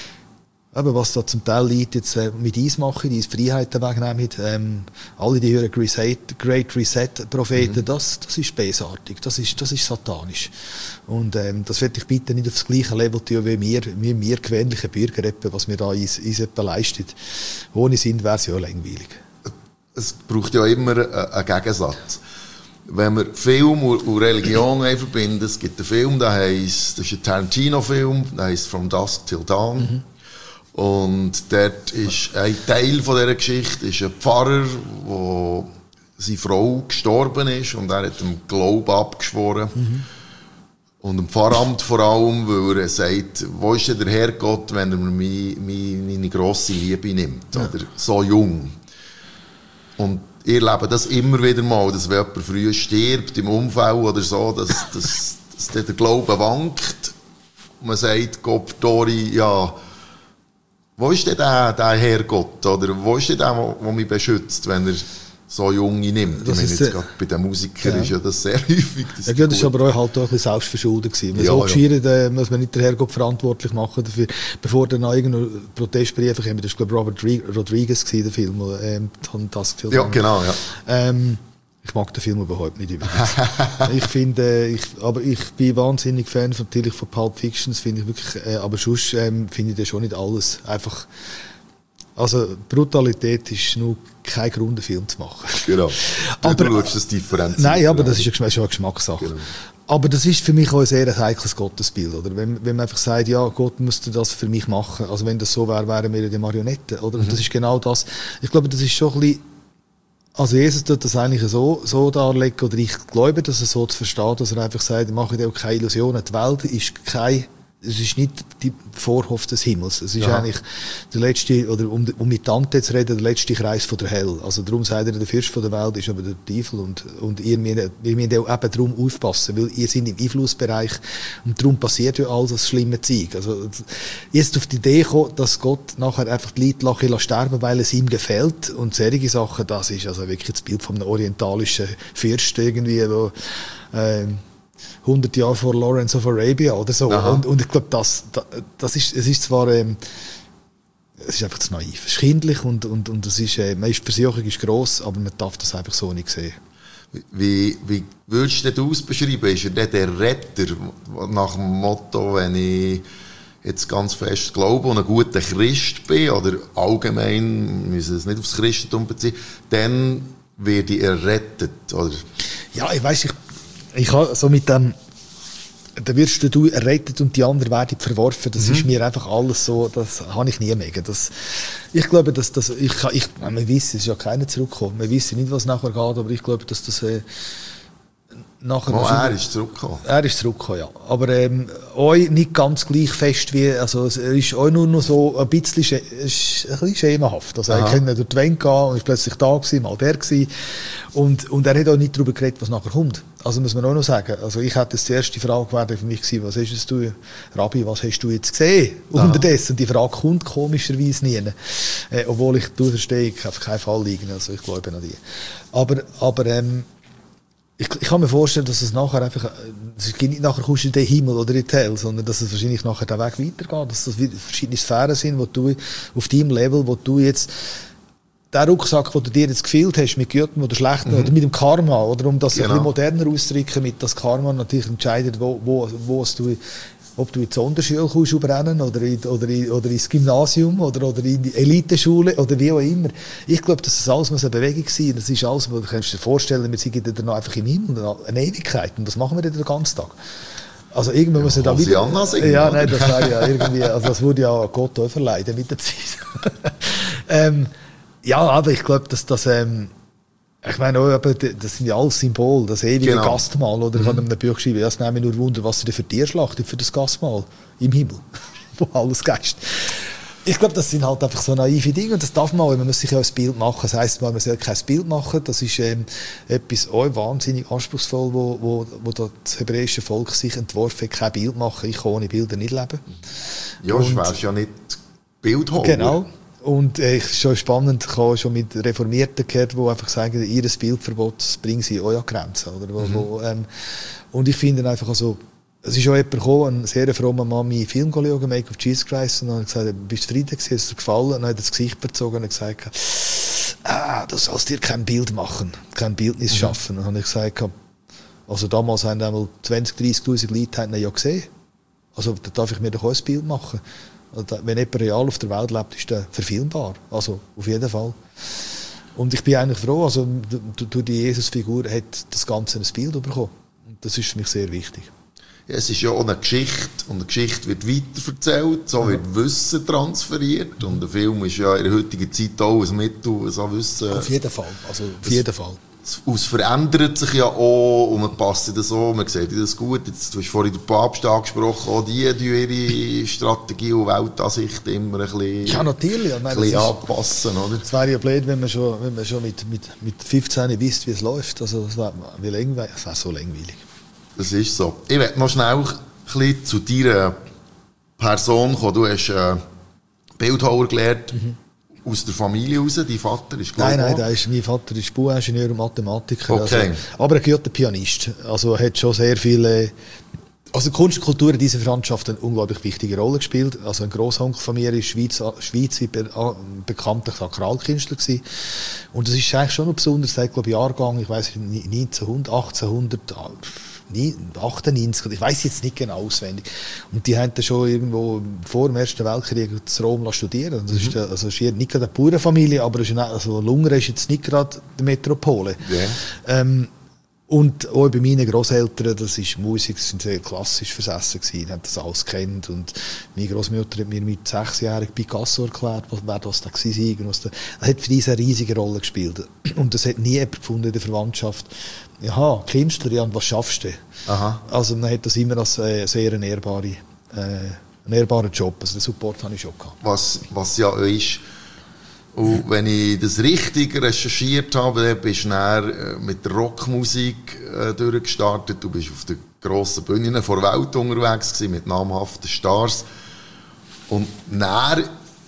aber was da zum Teil Leute jetzt äh, mit Eis machen, die Eis Freiheiten wegnehmen, ähm, alle die hören Great Reset-Propheten, mhm. das, das ist bösartig, das ist, das ist satanisch. Und ähm, das werde ich bitte nicht auf das gleiche Level tun, wie wir, wie wir gewöhnliche Bürger, etwa, was wir da uns, uns etwa leisten. Ohne Sinn wäre es ja langweilig. Es braucht ja immer einen Gegensatz. Wenn wir Film und Religion verbinden, es gibt einen Film, der heisst, das ist ein Tarantino-Film, der heisst From Dusk Till Dawn. Mhm. Und dort ist ein Teil von dieser Geschichte ist ein Pfarrer, wo seine Frau gestorben ist und er hat dem Glauben abgeschworen. Mhm. Und dem Pfarramt vor allem, weil er sagt, wo ist denn der Herrgott, wenn er mir meine, meine grosse Liebe nimmt? Ja. Oder so jung. Und ihr lebt das immer wieder mal, dass wenn jemand früh stirbt, im Unfall oder so, dass, dass, dass der Glaube wankt. Und man sagt, Gott, Dori, ja, wo ist denn der, der Herrgott? Oder wo ist denn der, der mich beschützt, wenn er so Junge nimmt? Das ich meine, jetzt gerade bei den Musikern ja. ist ja das sehr häufig. Das, ja, das ist aber auch, halt auch ein bisschen selbstverschuldet gewesen. Ja, so geschehen, ja. äh, muss man nicht den Herrgott verantwortlich machen dafür. Bevor dann noch irgendein Protestbrief kam, das war glaube Robert Rodriguez gewesen, der Film, ähm, das Film. Ja, genau, ja. Ähm, ich mag den Film überhaupt nicht übrigens. ich finde, ich, aber ich bin wahnsinnig Fan von, natürlich von Pulp Fiction, das finde ich wirklich, äh, aber sonst ähm, finde ich das schon nicht alles. Einfach, also Brutalität ist nur kein Grund, einen Film zu machen. Genau. aber, du schaust das Differenz. Nein, aber das ist ja schon eine Geschmackssache. Genau. Aber das ist für mich auch ein sehr heikles Gottesbild, oder? Wenn, wenn man einfach sagt, ja, Gott müsste das für mich machen. Also wenn das so wäre, wären wir ja die Marionetten, oder? Mhm. Das ist genau das. Ich glaube, das ist schon ein bisschen. Also Jesus tut das eigentlich so, so darlegen, oder ich glaube, dass er so zu verstehen, dass er einfach sagt, ich mache dir auch keine Illusionen. Die Welt ist kein, es ist nicht die Vorhof des Himmels. Es ist ja. eigentlich der letzte, oder um, um mit Dante zu reden, der letzte Kreis von der Hölle. Also darum sagt er, der Fürst von der Welt ist aber der Teufel und, und ihr müsst, wir müssen auch eben darum aufpassen, weil ihr seid im Einflussbereich und darum passiert ja all das schlimme Zeug. Also jetzt auf die Idee kommen, dass Gott nachher einfach die Leute sterben, weil es ihm gefällt und solche Sachen, das ist also wirklich das Bild von einem orientalischen Fürst irgendwie, wo, ähm, hundert Jahre vor Lawrence of Arabia oder so. Und, und ich glaube, das, das ist, es ist zwar, ähm, es ist einfach zu naiv. Es ist kindlich und, und, und es ist, äh, die Versuchung ist gross, aber man darf das einfach so nicht sehen. Wie, wie würdest du das beschreiben? Ist er der Retter nach dem Motto, wenn ich jetzt ganz fest glaube und ein guter Christ bin, oder allgemein, wir müssen es nicht aufs Christentum beziehen, dann werde ich errettet, oder? Ja, ich weiss, ich, ich habe so mit dem, dann wirst du errettet und die anderen werden verworfen. Das mhm. ist mir einfach alles so, das habe ich nie mehr. Das, ich glaube, dass das, ich, ich, wir wissen, es ist ja keiner zurückgekommen. Wir wissen nicht, was nachher geht, aber ich glaube, dass das äh, nachher... Oh, er ist zurückgekommen. Er ist zurückgekommen, ja. Aber ähm, auch nicht ganz gleich fest wie, also es ist auch nur noch so ein bisschen, sch- ein bisschen schemenhaft. Also er kann durch die Wände gehen und ist plötzlich da gewesen, mal der gewesen. Und, und er hat auch nicht darüber geredet, was nachher kommt. Also muss man auch noch sagen. Also ich hätte das die erste Frage wäre für mich gewesen, was hast es du, Rabbi, was hast du jetzt gesehen? Aha. Unterdessen. Und die Frage kommt komischerweise nie. Äh, obwohl ich, du verstehe, ich auf keinen Fall liegen. Also ich glaube an die. Aber, aber, ähm, ich, ich kann mir vorstellen, dass es nachher einfach, es geht nicht nachher kommst du in den Himmel oder in die Hell, sondern dass es wahrscheinlich nachher den Weg weitergeht, dass das verschiedene Sphären sind, wo du auf deinem Level, wo du jetzt den Rucksack, den du dir jetzt gefehlt hast, mit Guten oder Schlechten, mhm. oder mit dem Karma, oder um das genau. ein bisschen moderner auszudrücken, mit das Karma natürlich entscheidet, wo, wo, wo es du, ob du in die Sonderschule kommst, überrennen, oder, in, oder, in, oder ins Gymnasium, oder, oder in die Eliteschule, oder wie auch immer. Ich glaube, dass das alles muss eine Bewegung sein. Das ist alles, was du kannst dir vorstellen, wir sind dann noch einfach im Himmel, eine Ewigkeit, und das machen wir dann den ganzen Tag. Also irgendwann ja, muss er da wieder... Singen, ja, nein, das wäre ja irgendwie, also das würde ja Gott auch verleiden mit der Zeit. ähm, ja, aber ich glaube, dass das... Ähm, ich meine, auch, das sind ja alles Symbole, das ewige genau. Gastmahl. Oder ich mhm. habe in einem Buch geschrieben, das nehme ich nur Wunder, was er für Tier schlachtet, für das Gastmahl im Himmel, wo alles geist. Ich glaube, das sind halt einfach so naive Dinge und das darf man auch, man muss sich ja ein Bild machen. Das heisst, man soll kein Bild machen, das ist ähm, etwas auch wahnsinnig anspruchsvoll, wo, wo, wo das hebräische Volk sich entworfen hat, kein Bild machen. Ich kann ohne Bilder nicht leben. Ja, du wärst ja nicht Bildholder. Genau. Und es äh, ist schon spannend, ich habe schon mit Reformierten gehört, die einfach sagen, ihr Bildverbot bringen sie auch an Grenzen. Oder? Wo, mhm. wo, ähm, und ich finde einfach also, es ist auch jemand gekommen, ein sehr frommer Mann, meinen Film geschaut, Make of Jesus Christ, und dann hat gesagt, bist du zufrieden gewesen, ist dir gefallen? Und dann hat er das Gesicht verzogen und gesagt, ah, du sollst dir kein Bild machen, kein Bildnis mhm. schaffen. Und dann habe ich gesagt, also damals haben einmal zwanzig, dreissigtausend Leute haben ihn ja gesehen. Also da darf ich mir doch auch ein Bild machen. Wenn jemand real auf der Welt lebt, ist der verfilmbar. Also, auf jeden Fall. Und ich bin eigentlich froh, also, durch die Jesus-Figur hat das Ganze ein Bild bekommen. Und das ist für mich sehr wichtig. Ja, es ist ja auch eine Geschichte. Und eine Geschichte wird weiterverzählt, so wird ja. Wissen transferiert. Und der Film ist ja in der heutigen Zeit auch ein Mittel, so Wissen... Auf jeden Fall. Also, auf jeden Fall. Es verändert sich ja auch und man passt das so, man sieht das gut. Jetzt, du hast vorhin den Papst angesprochen, auch die, die ihre Strategie und Weltansicht immer ein bisschen, ja, natürlich. Ich meine, ein bisschen ist, anpassen. Oder? Es wäre ja blöd, wenn man schon, wenn man schon mit, mit, mit fünfzehn wisst, wie es läuft. Also, das wäre wär so langweilig. Das ist so. Ich möchte noch schnell ein bisschen zu deiner Person kommen. Du hast äh, Bildhauer gelernt. Mhm. Aus der Familie raus? Dein Vater ist Nein, nein, der ist, mein Vater ist Bauingenieur und Mathematiker. Okay. Also, aber ein guter Pianist. Also er hat schon sehr viele... Also Kunst und Kultur in dieser Verwandtschaft eine unglaublich wichtige Rolle gespielt. Also ein Grossonkel von mir war Schweiz, Schweiz be, bekannter Sakralkünstler gewesen. Und das ist eigentlich schon noch besonders, seit glaube ich Jahrgang, ich weiss neunzehnhundert, achtzehnhundert, achtundneunzig, ich weiss jetzt nicht genau auswendig. Und die haben dann schon irgendwo vor dem Ersten Weltkrieg in Rom studieren. Das ist, also ist nicht gerade eine Bauernfamilie, aber ist eine, also Lungern ist jetzt nicht gerade die Metropole. Yeah. Ähm, Und auch bei meinen Grosseltern, das ist Musik, das sind sehr klassisch versessen gewesen, haben das alles kennt. Und meine Großmutter hat mir mit sechsjährig Picasso erklärt, wer das da war. Das hat für diese eine riesige Rolle gespielt. Und das hat nie jemand gefunden in der Verwandtschaft. Ja, Künstler, ja, und was schaffst du? Aha. Also man hat das immer als äh, sehr einen ehrbaren, äh, einen ehrbaren Job. Also den Support habe ich schon gehabt. Was, was ja ist, und wenn ich das richtig recherchiert habe, dann bist du dann mit der Rockmusik äh, durchgestartet. Du bist auf der grossen Bühne vor der Welt unterwegs gewesen, mit namhaften Stars. Und dann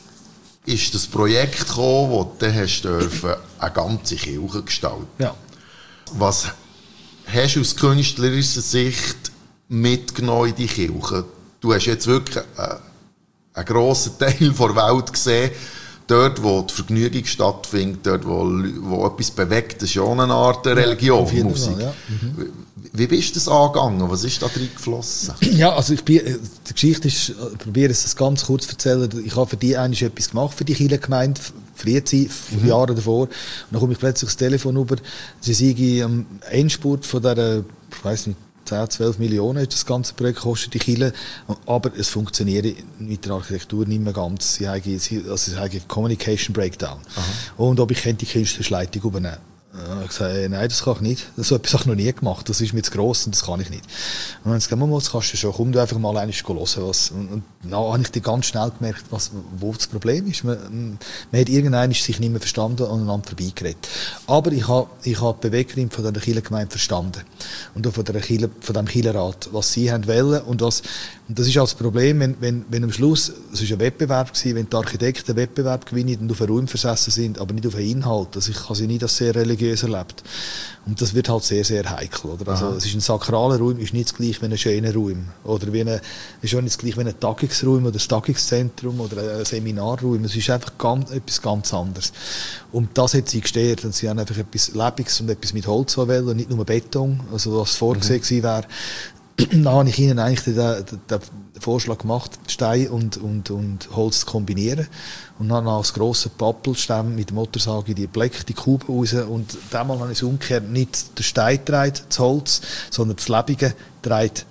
ist das Projekt gekommen, wo du hast dürfen, eine ganze Kirche gestalten. Ja. Was hast du aus künstlerischer Sicht mitgenommen in die Kirche? Du hast jetzt wirklich äh, einen grossen Teil der Welt gesehen. dort, wo die Vergnügung stattfindet, dort, wo, wo etwas bewegt, das ist ja auch eine Art Religion, ja, Musik. Fall, ja. mhm. Wie bist du das angegangen? Was ist da drin geflossen? Ja, also ich bin, die Geschichte ist, ich probiere es ganz kurz zu erzählen. Ich habe für die eigentlich etwas gemacht, für die Kirchengemeinde, Friezi, mhm. Jahre davor. Und dann komme ich plötzlich das Telefon über, sie seien am Endspurt von dieser, ich weiss nicht, zehn, zwölf Millionen ist das ganze Projekt, kostet die Kirche, aber es funktioniert mit der Architektur nicht mehr ganz. Sie haben, also sie haben Communication Breakdown. Aha. Und ob ich die Künstlerleitung übernehmen. Ich habe gesagt, nein, das kann ich nicht. So etwas habe ich noch nie gemacht. Das ist mir zu gross und das kann ich nicht. Und dann habe ich gesagt, das kannst du schon. Komm du einfach mal einmal hören. Was. Und, und dann habe ich ganz schnell gemerkt, was, wo das Problem ist. Man, man hat irgendwann sich nicht mehr verstanden und aneinander vorbeigeredet. Aber ich habe, ich habe die Beweggründe von der Kirchengemeinde verstanden. Und auch von, der Kirche, von dem Kirchenrat, was sie haben wollen. Und, was, und das ist auch das Problem, wenn, wenn, wenn am Schluss, es war ein Wettbewerb gewesen, wenn die Architekten einen Wettbewerb gewinnen und auf einen Raum versessen sind, aber nicht auf einen Inhalt. Also ich kann sie nicht als sehr religiös erlebt. Und das wird halt sehr, sehr heikel. Oder? Also, es ist ein sakraler Raum, ist nicht das gleiche wie ein schöner Raum. Oder wie eine, ist auch nicht das gleiche wie ein Tagungsraum oder ein Tagungszentrum oder ein Seminarraum. Es ist einfach ganz, etwas ganz anderes. Und das hat sie gestört. Und sie haben einfach etwas Lebendiges und etwas mit Holz wollen und nicht nur Beton, also was vorgesehen mhm. gewesen wäre. Dann habe ich ihnen eigentlich den, den, den Vorschlag gemacht, Stein und, und, und Holz zu kombinieren. Und dann als grossen Pappelstamm mit der Motorsage die Blöcke, die Kuben raus. Und damals habe ich es umgekehrt nicht den Stein gedreht, das Holz, sondern das Lebige gedreht,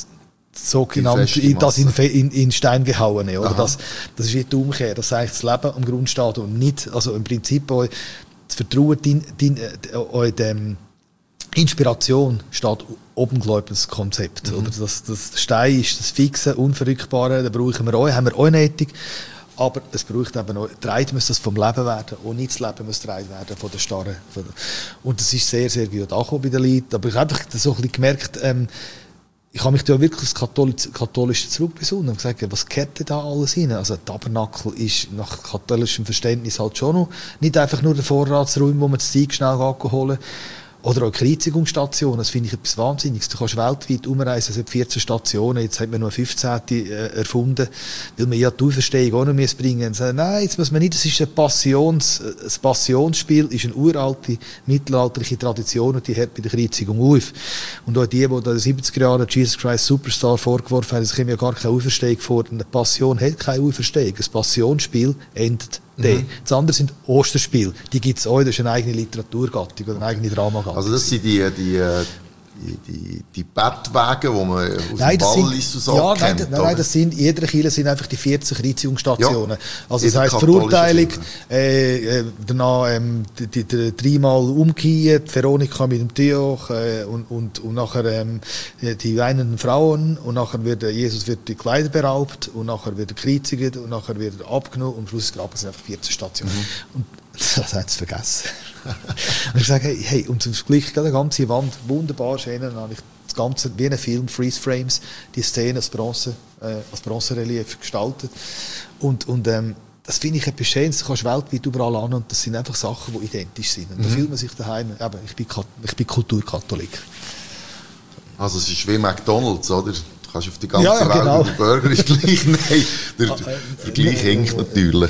sogenannt, in, das in, in, in Stein gehauen. Oder? Das, das ist wie die Umkehr. Das heißt, das Leben am Grund steht und nicht, also im Prinzip das Vertrauen in, in, in dem Inspiration steht oben, glaube ich, das Konzept. Mhm. Oder das, das Stein ist das Fixe, Unverrückbare, da brauchen wir auch, haben wir auch nötig. Aber es braucht eben auch, gedreht muss das vom Leben werden, und nicht das Leben muss gedreht werden von der Starre. Und das ist sehr, sehr gut angekommen bei den Leuten. Aber ich habe einfach so ein bisschen gemerkt, ähm, ich habe mich da wirklich das Katholisch, Katholische zurückbesonnen und gesagt, was gehört denn da alles rein? Also, der Tabernakel ist nach katholischem Verständnis halt schon noch nicht einfach nur der Vorratsraum, wo man das Zeug schnell holen. Oder auch Kreuzigungsstationen, das finde ich etwas Wahnsinniges. Du kannst weltweit umreisen, es hat vierzehn Stationen, jetzt hat man nur fünfzehnte äh, erfunden, weil man ja die Auferstehung auch noch bringen müssen. Nein, jetzt muss man nicht, das ist ein, Passions, ein Passionsspiel, ist eine uralte, mittelalterliche Tradition und die hört bei der Kreuzigung auf. Und auch die, die in den siebziger Jahren Jesus Christ Superstar vorgeworfen haben, es kommt ja gar keine Auferstehung vor. Eine Passion hat keine Auferstehung. Ein Passionsspiel endet. Mhm. Das andere sind Osterspiele. Die gibt es auch, das ist eine eigene Literaturgattung oder eine eigene Dramagattung. Also das sind die, die, die, die, die Bettwege, die man aus nein, dem Wallis und so ja, kennt. Nein, nein, nein, das sind, in jeder Kirche sind einfach die vierzig Kreuzigungsstationen. Ja, also das heisst Verurteilung, äh, äh, danach ähm, die, die, die, dreimal umgekehrt, Veronika mit dem Theoch äh, und, und, und nachher ähm, die weinenden Frauen und nachher wird Jesus wird die Kleider beraubt und nachher wird er gekreuzigt und nachher wird er abgenommen und am Schluss graben sind einfach vierzig Stationen. Mhm. Und das haben sie vergessen. Und ich sage, hey, hey, und zum Vergleich, die ganze Wand, wunderbar schön, dann habe ich das Ganze wie ein Film, Freeze Frames, die Szene als Bronze, äh, als Bronzerelief gestaltet. Und, und ähm, das finde ich etwas Schönes, das kannst du weltweit überall an und das sind einfach Sachen, die identisch sind. Und mhm. da fühlt man sich daheim, eben, ich bin, ich bin Kulturkatholik. Also es ist wie McDonalds, oder? Du kannst auf die ganze ja, ja, Welt, genau. der Burger ist gleich, nein, der Vergleich hinkt natürlich.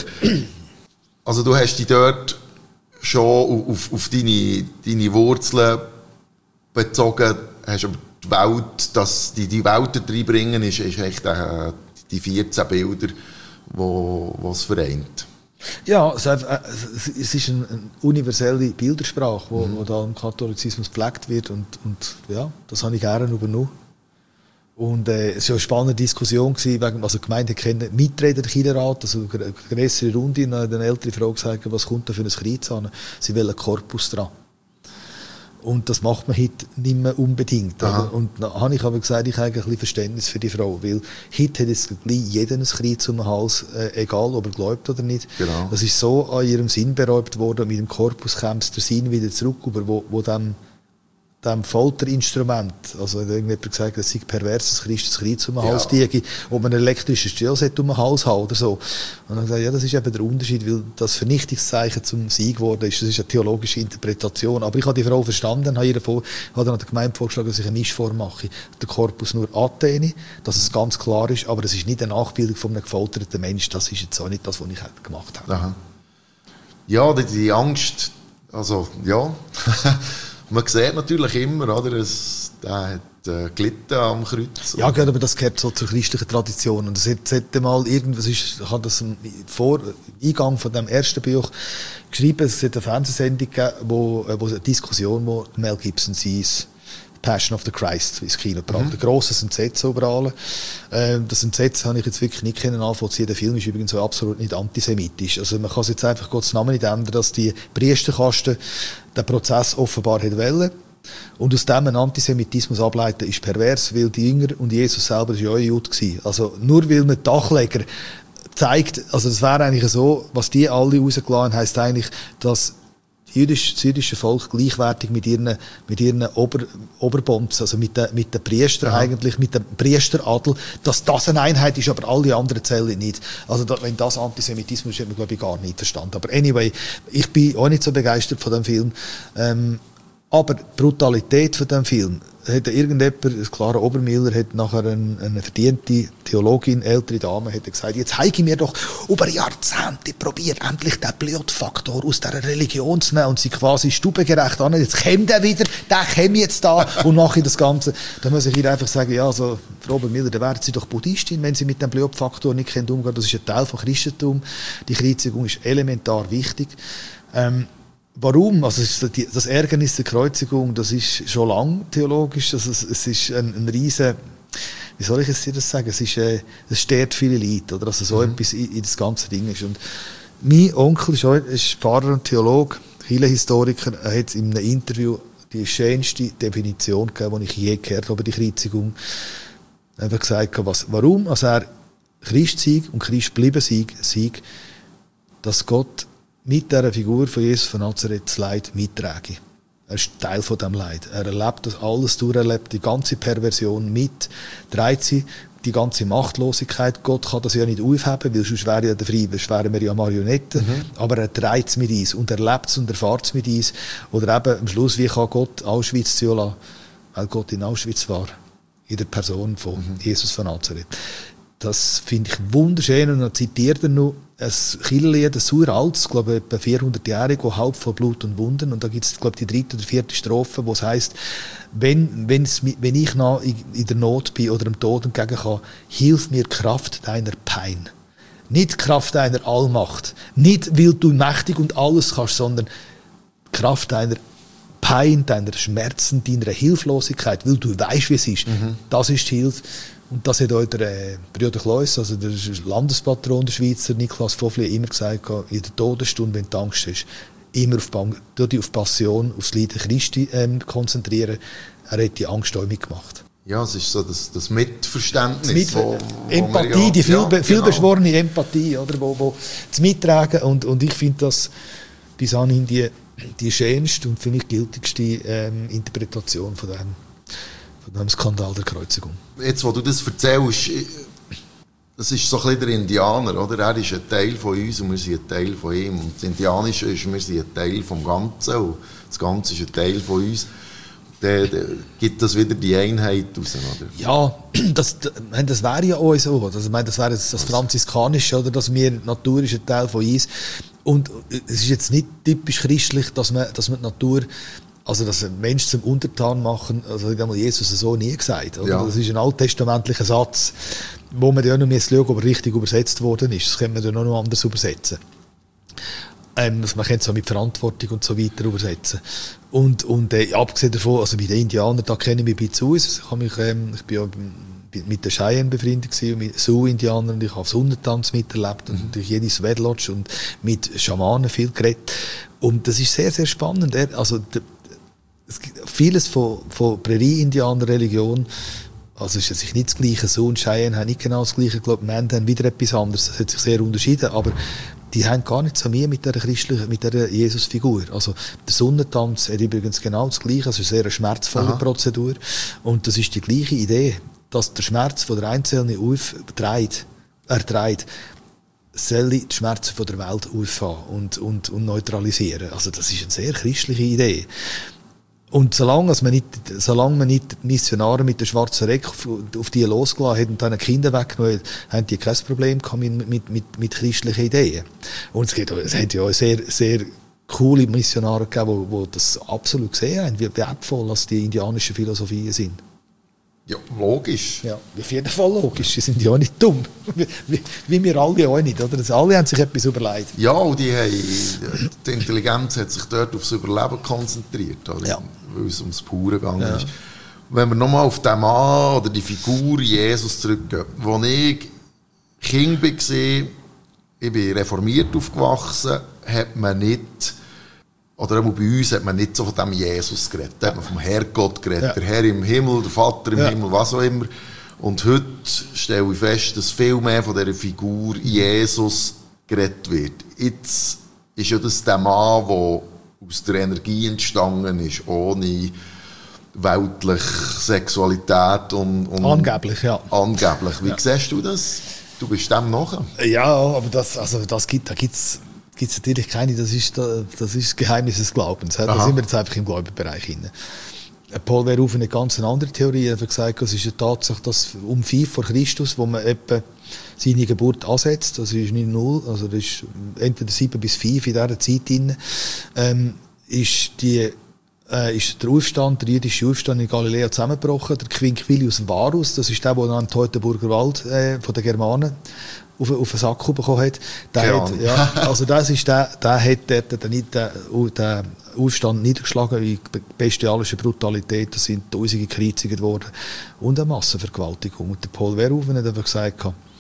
Also du hast dich dort schon auf, auf deine, deine Wurzeln bezogen, hast aber die Welt, dass die, die Welt reinbringen, ist, ist echt äh, die vierzehn Bilder, wo, wo es vereint. Ja, es ist eine, eine universelle Bildersprache, wo, mhm. wo da im Katholizismus gepflegt wird und, und ja, das habe ich gerne übernommen. Und äh, es war eine spannende Diskussion gewesen, wegen, also die Gemeinde kennen Mitreden der Kirchenrat, also eine grössere Runde, und eine ältere Frau gesagt, was kommt da für ein Kreuz an? Sie wollen einen Korpus dran. Und das macht man heute nicht mehr unbedingt. Und dann habe ich aber gesagt, ich habe ein bisschen Verständnis für die Frau, weil heute hat jetzt gleich jeder ein Kreuz um den Hals, äh, egal ob er glaubt oder nicht. Genau. Das ist so an ihrem Sinn beraubt worden, mit dem Korpus kommt der Sinn wieder zurück, über wo, wo dem dem Folterinstrument, also hat irgendjemand gesagt, es sei pervers, dass Christus Kreuz um den Hals ja. liege, ob man ein elektrisches Stiel um den Hals hat oder so. Und dann habe ich gesagt, ja, das ist eben der Unterschied, weil das Vernichtungszeichen zum Sieg geworden ist, das ist eine theologische Interpretation. Aber ich habe die Frau verstanden, habe ihr vor, habe dann der Gemeinde vorgeschlagen, dass ich eine Mischform mache. Der Korpus nur Athene, dass es ganz klar ist, aber es ist nicht eine Nachbildung von einem gefolterten Mensch, das ist jetzt auch nicht das, was ich gemacht habe. Aha. Ja, die, die Angst, also ja, man sieht natürlich immer, oder, es, der hat äh, gelitten am Kreuz. Ja, gut, aber das gehört so zur christlichen Tradition. Und das hätte mal irgendwas ist, ich habe das im Vor Eingang von dem ersten Buch geschrieben, es hat eine Fernsehsendung gegeben, wo, wo eine Diskussion, wo Mel Gibson sein Passion of the Christ ins Kino gebracht. Mhm. Ein grosses Entsetzen überall. Äh, das Entsetzen habe ich jetzt wirklich nicht nachvollziehen. Der Film ist übrigens so absolut nicht antisemitisch. Also man kann es jetzt einfach Gottes Namen nicht ändern, dass die Priesterkaste den Prozess offenbar hat wollen. Und aus dem einen Antisemitismus ableiten ist pervers, weil die Jünger und Jesus selber war ja auch Jude gewesen. Also nur weil man Dachleger zeigt, also das wäre eigentlich so, was die alle rausgelassen haben, heisst eigentlich, dass Jüdisch, das jüdische Volk gleichwertig mit ihren, mit ihren Ober, Oberbonzen, also mit den, mit den Priestern ja. eigentlich, mit dem Priesteradel, dass das eine Einheit ist, aber alle anderen Zellen nicht. Also da, wenn das Antisemitismus ist, hat man glaube ich gar nicht verstanden. Aber anyway, ich bin auch nicht so begeistert von dem Film. Ähm, aber die Brutalität von dem Film, hat irgendjemand, Clara Obermiller, hat nachher eine, eine verdiente Theologin, ältere Dame, hat gesagt, jetzt habe ich mir doch über Jahrzehnte probiert, endlich den Blutfaktor aus dieser Religion zu nehmen und sie quasi stubengerecht an. Jetzt kommt der wieder, der kommt jetzt da und nachher das Ganze. Da muss ich ihr einfach sagen, ja, also, Frau Obermiller, da werden Sie doch Buddhistin, wenn Sie mit dem Blutfaktor nicht umgehen können. Das ist ein Teil von Christentum. Die Kreuzigung ist elementar wichtig. Ähm, Warum? Also das Ärgernis der Kreuzigung, das ist schon lang theologisch. Also es ist ein, ein riesen, wie soll ich jetzt dir das sagen? Es ist, äh, es stört viele Leute, oder? Also so mhm. etwas in, in das ganze Ding ist. Und mein Onkel ist, ist Pfarrer und Theologe, Kirchenhistoriker. Er hat in einem Interview die schönste Definition gegeben, die ich je gehört habe, die Kreuzigung. Er hat gesagt, was, warum? Also er Christ sei und Christ bleiben sei, sei, dass Gott mit dieser Figur von Jesus von Nazareth das Leid mittragen. Er ist Teil von diesem Leid. Er erlebt das alles durch, erlebt die ganze Perversion mit, trägt sie, die ganze Machtlosigkeit. Gott kann das ja nicht aufheben, weil sonst wäre ja der Friede, sonst wären wir ja Marionetten. Mhm. Aber er trägt es mit uns und erlebt es und erfahrt es mit uns. Oder eben am Schluss, wie kann Gott Auschwitz ziehen lassen, weil Gott in Auschwitz war, in der Person von mhm. Jesus von Nazareth. Das finde ich wunderschön und dann zitiert er noch ein Kirchenlied, ein uraltes, glaube ich, etwa vierhundertjährig, das Haupt von Blut und Wunden. Und da gibt es, glaube ich, die dritte oder vierte Strophe, wo es heisst, wenn, wenn's, wenn ich noch in der Not bin oder dem Tod entgegen kann, hilf mir Kraft deiner Pein. Nicht Kraft deiner Allmacht. Nicht, weil du mächtig und alles kannst, sondern Kraft deiner Pein, deiner Schmerzen, deiner Hilflosigkeit, weil du weißt, wie es ist. Mhm. Das ist die Hilfe. Und das hat auch der äh, Bruder Klois, also der Landespatron der Schweizer, Niklas Vogli, immer gesagt, in der Todesstunde, wenn du Angst hast, immer auf, dich auf Passion, auf das Leiden Christi ähm, konzentrieren. Er hat die Angst auch mitgemacht. Ja, es ist so das, das Mitverständnis. Das Mit wo, wo Empathie, ja, die viel, ja, viel genau. beschworene Empathie, oder, wo, wo das Mittragen. Und, und ich finde das bis anhin die, die schönste und für mich gültigste ähm, Interpretation von dem. Von dem Skandal der Kreuzigung. Jetzt, wo du das erzählst, das ist so ein bisschen der Indianer, oder? Er ist ein Teil von uns und wir sind ein Teil von ihm. Und das Indianische ist, wir sind ein Teil vom Ganzen und das Ganze ist ein Teil von uns. Dann, dann gibt das wieder die Einheit raus, oder? Ja, das, das wäre ja auch so. Also, ich meine, das wäre das Franziskanische, oder? Dass wir, die Natur ist ein Teil von uns. Und es ist jetzt nicht typisch christlich, dass man, dass man die Natur, also dass ein Mensch zum Untertan machen, also hat Jesus so nie gesagt. Oder? Ja. Das ist ein alttestamentlicher Satz, wo man ja noch schauen muss, ob er richtig übersetzt worden ist. Das könnte man ja noch anders übersetzen. Ähm, also man könnte es auch mit Verantwortung und so weiter übersetzen. Und, und äh, abgesehen davon, also bei den Indianern, da kenne ich mich ein bisschen aus. Ich, mich, ähm, ich bin ja mit den Cheyenne befreundet gewesen, mit Sioux-Indianern, und ich habe Sonnentanz miterlebt und durch jedes Wedlodge und mit Schamanen viel geredet. Und das ist sehr, sehr spannend. Also, der, es gibt vieles von, von Prärie-Indianer-Religion, also ist es nicht das Gleiche. Sioux und Cheyenne haben nicht genau das Gleiche. Ich glaube, die Männer haben wieder etwas anderes. Das hat sich sehr unterschieden, aber die haben gar nicht so mehr mit dieser christlichen, mit dieser Jesus-Figur. Also der Sonnentanz hat übrigens genau das Gleiche. Also eine sehr schmerzvolle Aha. Prozedur. Und das ist die gleiche Idee, dass der Schmerz von der Einzelnen aufträgt, erträgt, soll die Schmerzen von der Welt auffahren und, und, und neutralisieren. Also das ist eine sehr christliche Idee. Und solange man nicht, solange man nicht die Missionare mit der schwarzen Reck auf, auf die losgelassen hat und dann Kinder weggenommen hat, haben die kein Problem gehabt mit, mit, mit, mit christlichen Ideen. Und es, gibt, es hat ja sehr, sehr coole Missionare gegeben, die, die das absolut gesehen haben, wie wertvoll als die indianischen Philosophien sind. Ja, logisch. Ja, auf jeden Fall logisch. Sie sind ja auch nicht dumm. Wie, wie, wie wir alle auch nicht. Oder? Alle haben sich etwas überlegt. Ja, und die, haben, die Intelligenz hat sich dort aufs Überleben konzentriert, oder? Ja. Weil es ums Pure gegangen Ja. ist. Wenn wir nochmal auf den Mann oder die Figur Jesus zurückgehen, als ich Kind war, ich bin reformiert aufgewachsen, hat man nicht, oder auch bei uns hat man nicht so von dem Jesus geredet. Da hat man vom Herrgott geredet. Ja. Der Herr im Himmel, der Vater im Ja. Himmel, was auch immer. Und heute stelle ich fest, dass viel mehr von dieser Figur Jesus geredet wird. Jetzt ist ja das der Mann, der aus der Energie entstanden ist, ohne weltliche Sexualität und, und Angeblich, ja. angeblich. Wie Ja. siehst du das? Du bist dem nachher. Ja, aber das, also das gibt, da gibt es natürlich keine, das ist, das ist das Geheimnis des Glaubens. Da Aha. sind wir jetzt einfach im Gläubigenbereich hinein. Paul Verhoeven hat eine ganz andere Theorie. Er hat gesagt, es ist eine Tatsache, dass um fünf vor Christus, wo man etwa seine Geburt ansetzt, das ist nicht null, also das ist entweder sieben bis fünf in dieser Zeit drin, ähm, ist die Äh, ist der Aufstand, der jüdische Aufstand in Galiläa zusammengebrochen. Der Quinquilius Varus, das ist der, der an den Teutoburger Wald äh, von den Germanen auf, auf den Sack bekommen hat. Der hat ja, also das ist der, der hat der, der, der, der, der Aufstand niedergeschlagen in bestialischer Brutalität. Da sind Tausende gekreuzigt worden und eine Massenvergewaltigung. Und der Paul Verhoeven hat einfach gesagt,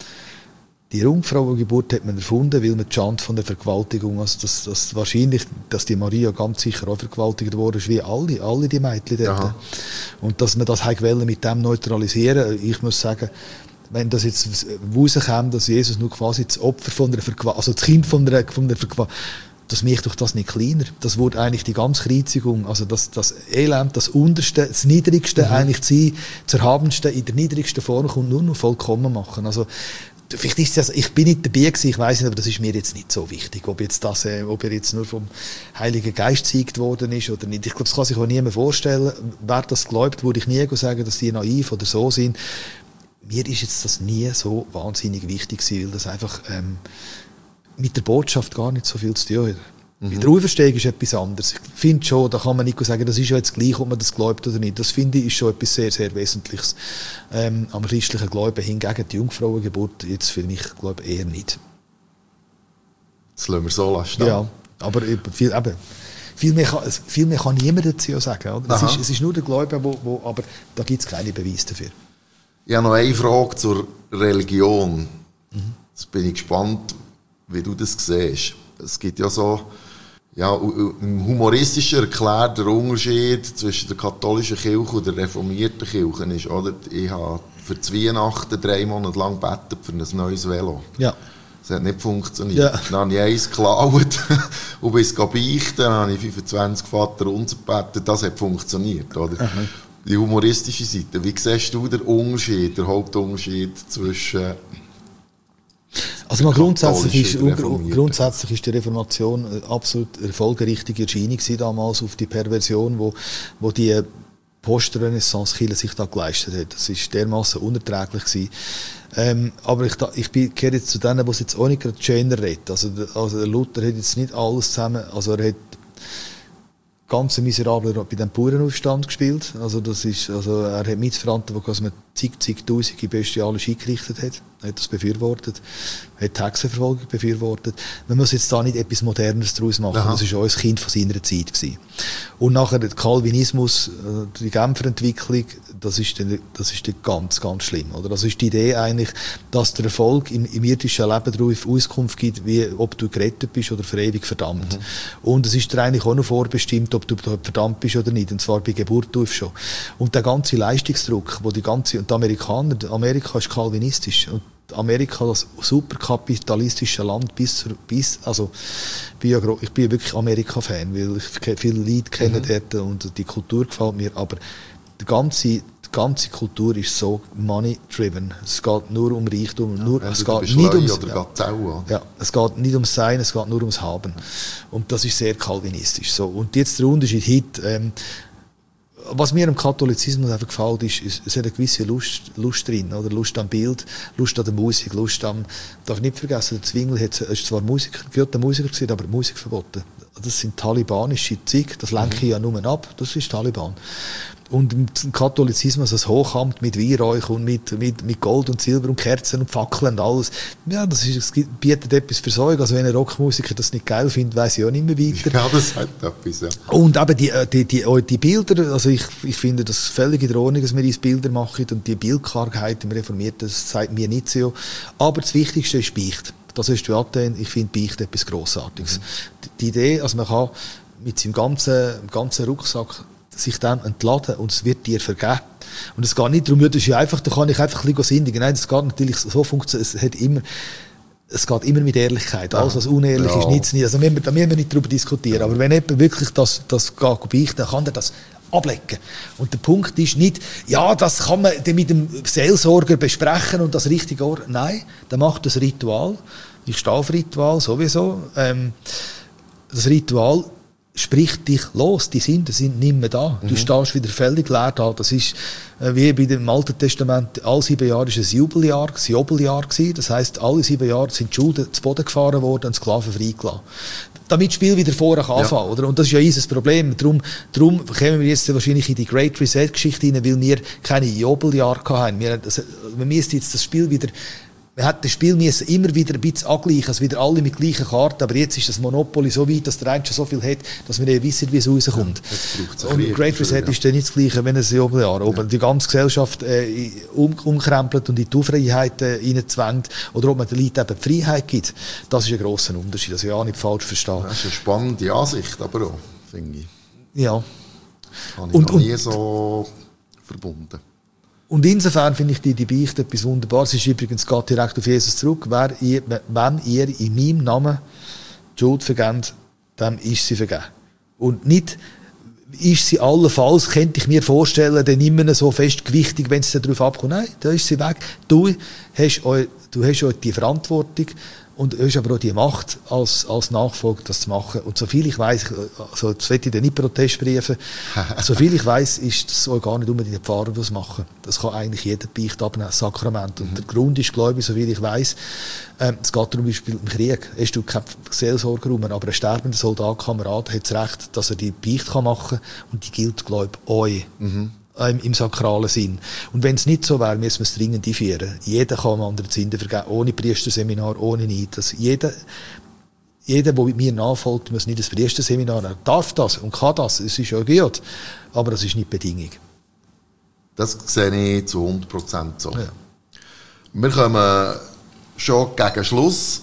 die Jungfrauengeburt hat man erfunden, weil man die Schande von der Vergewaltigung, also dass, dass wahrscheinlich, dass die Maria ganz sicher auch vergewaltigt worden ist, wie alle, alle die Mädchen dort. Aha. Und dass man das mit dem neutralisieren. Ich muss sagen, wenn das jetzt rauskommt, dass Jesus nur quasi das Opfer von der Vergewaltigung, also das Kind von der, von der Vergewaltigung, das macht doch das nicht kleiner. Das wurde eigentlich die ganze Kreuzigung, also das, das Elend, das Unterste, das Niedrigste, mhm. eigentlich zu sein, das Erhabenste in der niedrigsten Form kommt nur noch vollkommen machen. Also, vielleicht ist das, ich bin nicht dabei gewesen, ich weiss nicht, aber das ist mir jetzt nicht so wichtig, ob jetzt das, äh, ob er jetzt nur vom Heiligen Geist gezeigt worden ist oder nicht. Ich glaube, das kann sich auch niemand vorstellen. Wer das glaubt, würde ich nie sagen, dass die naiv oder so sind. Mir ist jetzt das nie so wahnsinnig wichtig gewesen, weil das einfach ähm, mit der Botschaft gar nicht so viel zu tun hat. Mhm. Mit der Auferstehung ist etwas anderes. Ich finde schon, da kann man nicht sagen, das ist ja jetzt gleich, ob man das glaubt oder nicht. Das finde ich ist schon etwas sehr, sehr Wesentliches. Ähm, am christlichen Glauben hingegen die Jungfrauengeburt jetzt für mich, glaube ich, eher nicht. Das lassen wir so lassen. Ja, aber viel, eben, viel, mehr kann, viel mehr kann niemand dazu sagen. Oder? Es, ist, es ist nur der Glaube, wo, wo, aber da gibt es keine Beweise dafür. Ich habe noch eine Frage zur Religion. Mhm. Jetzt bin ich gespannt, wie du das siehst. Es gibt ja so, ja, humoristisch erklärt der Unterschied zwischen der katholischen Kirche und der reformierten Kirche ist, oder? Ich habe für die Weihnachten drei Monate lang gebetet für ein neues Velo. Ja. Das hat nicht funktioniert. Ja. Dann habe ich eins geklaut und bis beichten, dann habe ich fünfundzwanzig Vater unser gebetet. Das hat funktioniert, oder? Mhm. Die humoristische Seite. Wie siehst du den Unterschied, der Hauptunterschied zwischen Also mal grundsätzlich, ist, grundsätzlich ist die Reformation eine absolut erfolgreiche Erscheinung damals auf die Perversion, wo, wo die Postrenaissance-Kirche sich da geleistet hat. Das war dermassen unerträglich gewesen. Ähm, aber ich, ich gehöre jetzt zu denen, die es jetzt auch nicht gerade schöner redet. Also, also der Luther hat jetzt nicht alles zusammen, also er hat ganz miserabel bei dem Bauernaufstand gespielt. Also das ist, also er hat mitverantwortlich, dass man zig, zigtausende bestialisch eingerichtet hat. Er hat das befürwortet. Er hat die Hexenverfolgung befürwortet. Man muss jetzt da nicht etwas Modernes daraus machen. Aha. Das war auch ein Kind von seiner Zeit gewesen. Und nachher der Calvinismus, die Genfer Entwicklung, das ist dann, das ist dann ganz, ganz schlimm. Oder? Das ist die Idee eigentlich, dass der Erfolg im, im irdischen Leben darauf Auskunft gibt, wie, ob du gerettet bist oder für ewig verdammt. Mhm. Und es ist dir eigentlich auch noch vorbestimmt, ob du verdammt bist oder nicht. Und zwar bei Geburt auf schon. Und der ganze Leistungsdruck, wo die ganze, und die Amerikaner, Amerika ist calvinistisch. Und Amerika, das superkapitalistische Land, bis, bis also, bin ja, ich bin ja wirklich Amerika-Fan, weil ich viele Leute kenne mhm. dort und die Kultur gefällt mir, aber die ganze, die ganze Kultur ist so money-driven. Es geht nur um Reichtum. Ja, nur, es geht nicht ums, oder ja, Zau, ja, es geht nicht ums Sein, es geht nur ums Haben. Und das ist sehr kalvinistisch. So. Und jetzt der Unterschied heute, ähm, was mir am Katholizismus einfach gefällt, ist, ist, es hat eine gewisse Lust, Lust drin, oder? Lust am Bild, Lust an der Musik, Lust am, darf nicht vergessen, der Zwingli hat, ist zwar Musiker, guter Musiker gewesen, aber Musik verboten. Das sind talibanische Zeug, das lenke ich ja nur ab, das ist Taliban. Und im Katholizismus als Hochamt mit Weihrauch und mit, mit, mit Gold und Silber und Kerzen und Fackeln und alles, ja, das, ist, das bietet etwas für Säuge. Also wenn ein Rockmusiker das nicht geil findet, weiss ich auch nicht mehr weiter. Ja, das hat etwas, ja. Und eben die, die, die, die Bilder, also ich, ich finde das völlig in Ordnung, dass wir uns Bilder machen, und die Bildkargheit im Reformierten, das sagt mir nicht so. Aber das Wichtigste ist Beicht. Das ist die Athen, ich finde Beicht etwas Grossartiges. Mhm. Die, die Idee, also man kann mit seinem ganzen, ganzen Rucksack sich dem entladen und es wird dir vergeben. Und es geht nicht darum, das ist ja einfach, da kann ich einfach ein bisschen sündigen. Nein, das geht natürlich so funktioniert, es hat immer, es geht immer mit Ehrlichkeit. Alles, was unehrlich ja. ist, nichts nicht. Also, da müssen wir nicht darüber diskutieren. Aber wenn jemand wirklich das, das geht beichten, dann kann er das ablecken. Und der Punkt ist nicht, ja, das kann man mit dem Seelsorger besprechen und das richtige Ohr. Nein, der macht das Ritual. Ich stehe auf Ritual, sowieso. Ähm, das Ritual spricht dich los, die Sünden sind nicht mehr da. Mhm. Du stehst wieder völlig leer da. Das ist, äh, wie bei dem Alten Testament, alle sieben Jahre war ein Jubeljahr, ein Jubeljahr gewesen. Das heisst, alle sieben Jahre sind die Schulden zu Boden gefahren worden und Sklaven freigelassen. Damit das Spiel wieder vorher kann anfangen, ja. oder? Und das ist ja unser Problem. Darum, darum kommen wir jetzt wahrscheinlich in die Great Reset-Geschichte hinein, weil wir keine Jubeljahr hatten. Wir, das, wir müssen jetzt das Spiel wieder, wir hätten das Spiel müssen immer wieder ein bisschen angleichen, also wieder alle mit gleichen Karten, aber jetzt ist das Monopoly so weit, dass der eine schon so viel hat, dass wir nicht wissen, wie es rauskommt. Ja, und Great Reset ja. ist dann nicht das Gleiche, wenn es Jubeljahr, ob ja. die ganze Gesellschaft äh, um, umkrempelt und in die Unfreiheit äh, reinzwängt, oder ob man den Leuten eben die Freiheit gibt, das ist ein grosser Unterschied, das ich auch nicht falsch verstehe. Das ist eine spannende Ansicht, aber auch, finde ich. Ja. Habe ich und, noch nie und, so verbunden. Und insofern finde ich die, die Beichte etwas Wunderbares. Es ist übrigens, geht direkt auf Jesus zurück. Wer ihr, wenn ihr in meinem Namen die Schuld vergebt, dann ist sie vergeben. Und nicht, ist sie allenfalls, könnte ich mir vorstellen, dann immer so fest gewichtig, wenn es darauf abkommt. Nein, da ist sie weg. Du hast, eu, du hast auch die Verantwortung und du hast aber auch die Macht, als, als Nachfolger das zu machen. Und soviel ich weiss, also das will ich dir nicht Protestbriefen, soviel ich weiss, ist das auch gar nicht unbedingt der Pfarrer, der es machen. Das kann eigentlich jeder Beicht abnehmen, das Sakrament. Und mhm. der Grund ist, glaube ich, soviel ich weiss, ähm, es geht zum Beispiel im Krieg, hast du keinen Seelsorger rum, aber ein sterbender Soldat, Kamerad, hat das Recht, dass er die Beicht machen kann und die gilt, glaube ich, euch. Mhm. Im sakralen Sinn. Und wenn es nicht so wäre, müssen wir es dringend einführen. Jeder kann einem anderen Sünden vergeben, ohne Priesterseminar, ohne Neid. Das jeder, jeder, der mit mir nachfolgt, muss nicht das Priesterseminar haben. Darf das und kann das, es ist ja gut, aber das ist nicht Bedingung. Das sehe ich zu hundert Prozent so. Ja. Wir kommen schon gegen Schluss.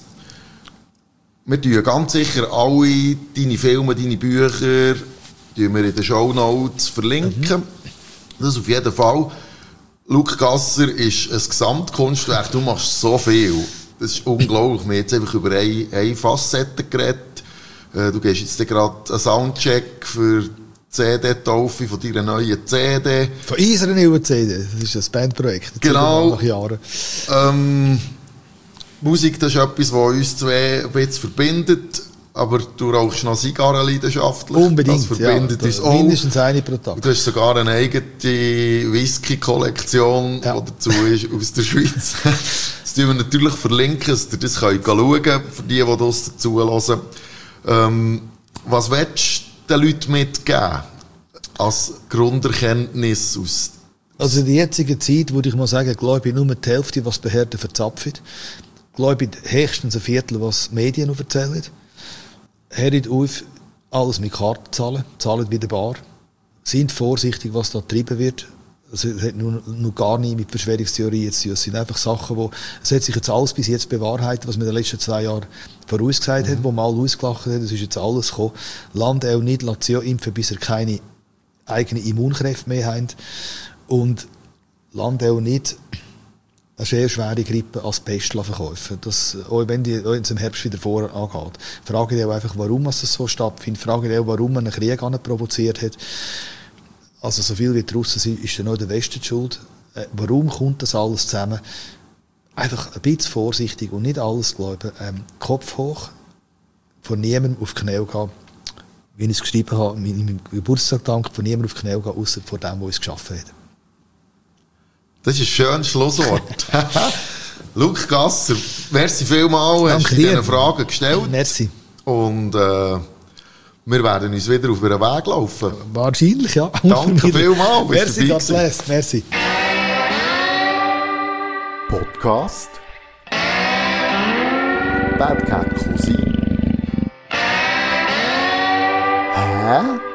Wir tun ganz sicher alle deine Filme, deine Bücher tun wir in den Shownotes verlinken. Mhm. Das auf jeden Fall. Luc Gasser ist ein Gesamtkunstwerk. Du machst so viel. Das ist unglaublich. Wir haben jetzt einfach über eine, eine Facette geredet. Du gehst jetzt gerade einen Soundcheck für die C D-Taufe von deiner neuen C D. Von unserer neuen C D. Das ist ein Bandprojekt. Genau. Nach Jahren. Ähm, Musik, das ist etwas, was uns zwei ein bisschen verbindet. Aber du rauchst noch Zigarren leidenschaftlich. Unbedingt, das verbindet ja, uns auch. Mindestens eine pro Tag. Du hast sogar eine eigene Whisky-Kollektion, ja. die dazu ist, aus der Schweiz. Das tun wir natürlich verlinken, dass ihr das könnt schauen könnt, für die, die das dazu hören. Ähm, was willst du den Leuten mitgeben? Als Grunderkenntnis aus... Also in der jetzigen Zeit würde ich mal sagen, glaube ich, nur die Hälfte, was die Behörden verzapfen. Glaube ich, höchstens ein Viertel, was die Medien noch erzählen. Hört auf, alles mit Karten zahlen, zahlen wieder bar. Sind vorsichtig, was da getrieben wird. Also, es hat nur, nur gar nicht mit Verschwörungstheorien zu tun. Es sind einfach Sachen, wo, es hat sich jetzt alles bis jetzt bewahrheitet, was man in den letzten zwei Jahren vorausgesagt mhm. hat, wo man alle ausgelacht hat. Das ist jetzt alles gekommen. Land auch nicht, Lazio impfen, bis er keine eigenen Immunkräfte mehr haben. Und Land auch nicht, eine sehr schwere Grippe als Pest verkaufen. Das, auch wenn die auch im Herbst wieder vor angeht. Frage dich auch einfach, warum es so stattfindet. Frage dich auch, warum man einen Krieg provoziert hat. Also so viel wie die Russen sind, ist dann auch der Westen die schuld. Äh, warum kommt das alles zusammen? Einfach ein bisschen vorsichtig und nicht alles glauben. Ähm, Kopf hoch, von niemandem auf die Knie gehen wie ich es geschrieben habe, meinem Geburtstag dankt, von niemandem auf die Knie gehen, außer von dem, der uns geschaffen hat. Das ist ein schönes Schlusswort. Luke Gasser, merci vielmals, hast du diese Fragen gestellt. Merci. Und äh, wir werden uns wieder auf einen Weg laufen. Wahrscheinlich, ja. Danke vielmals. Merci, God bless. Merci. Podcast Bad Cat Cousin. Hä?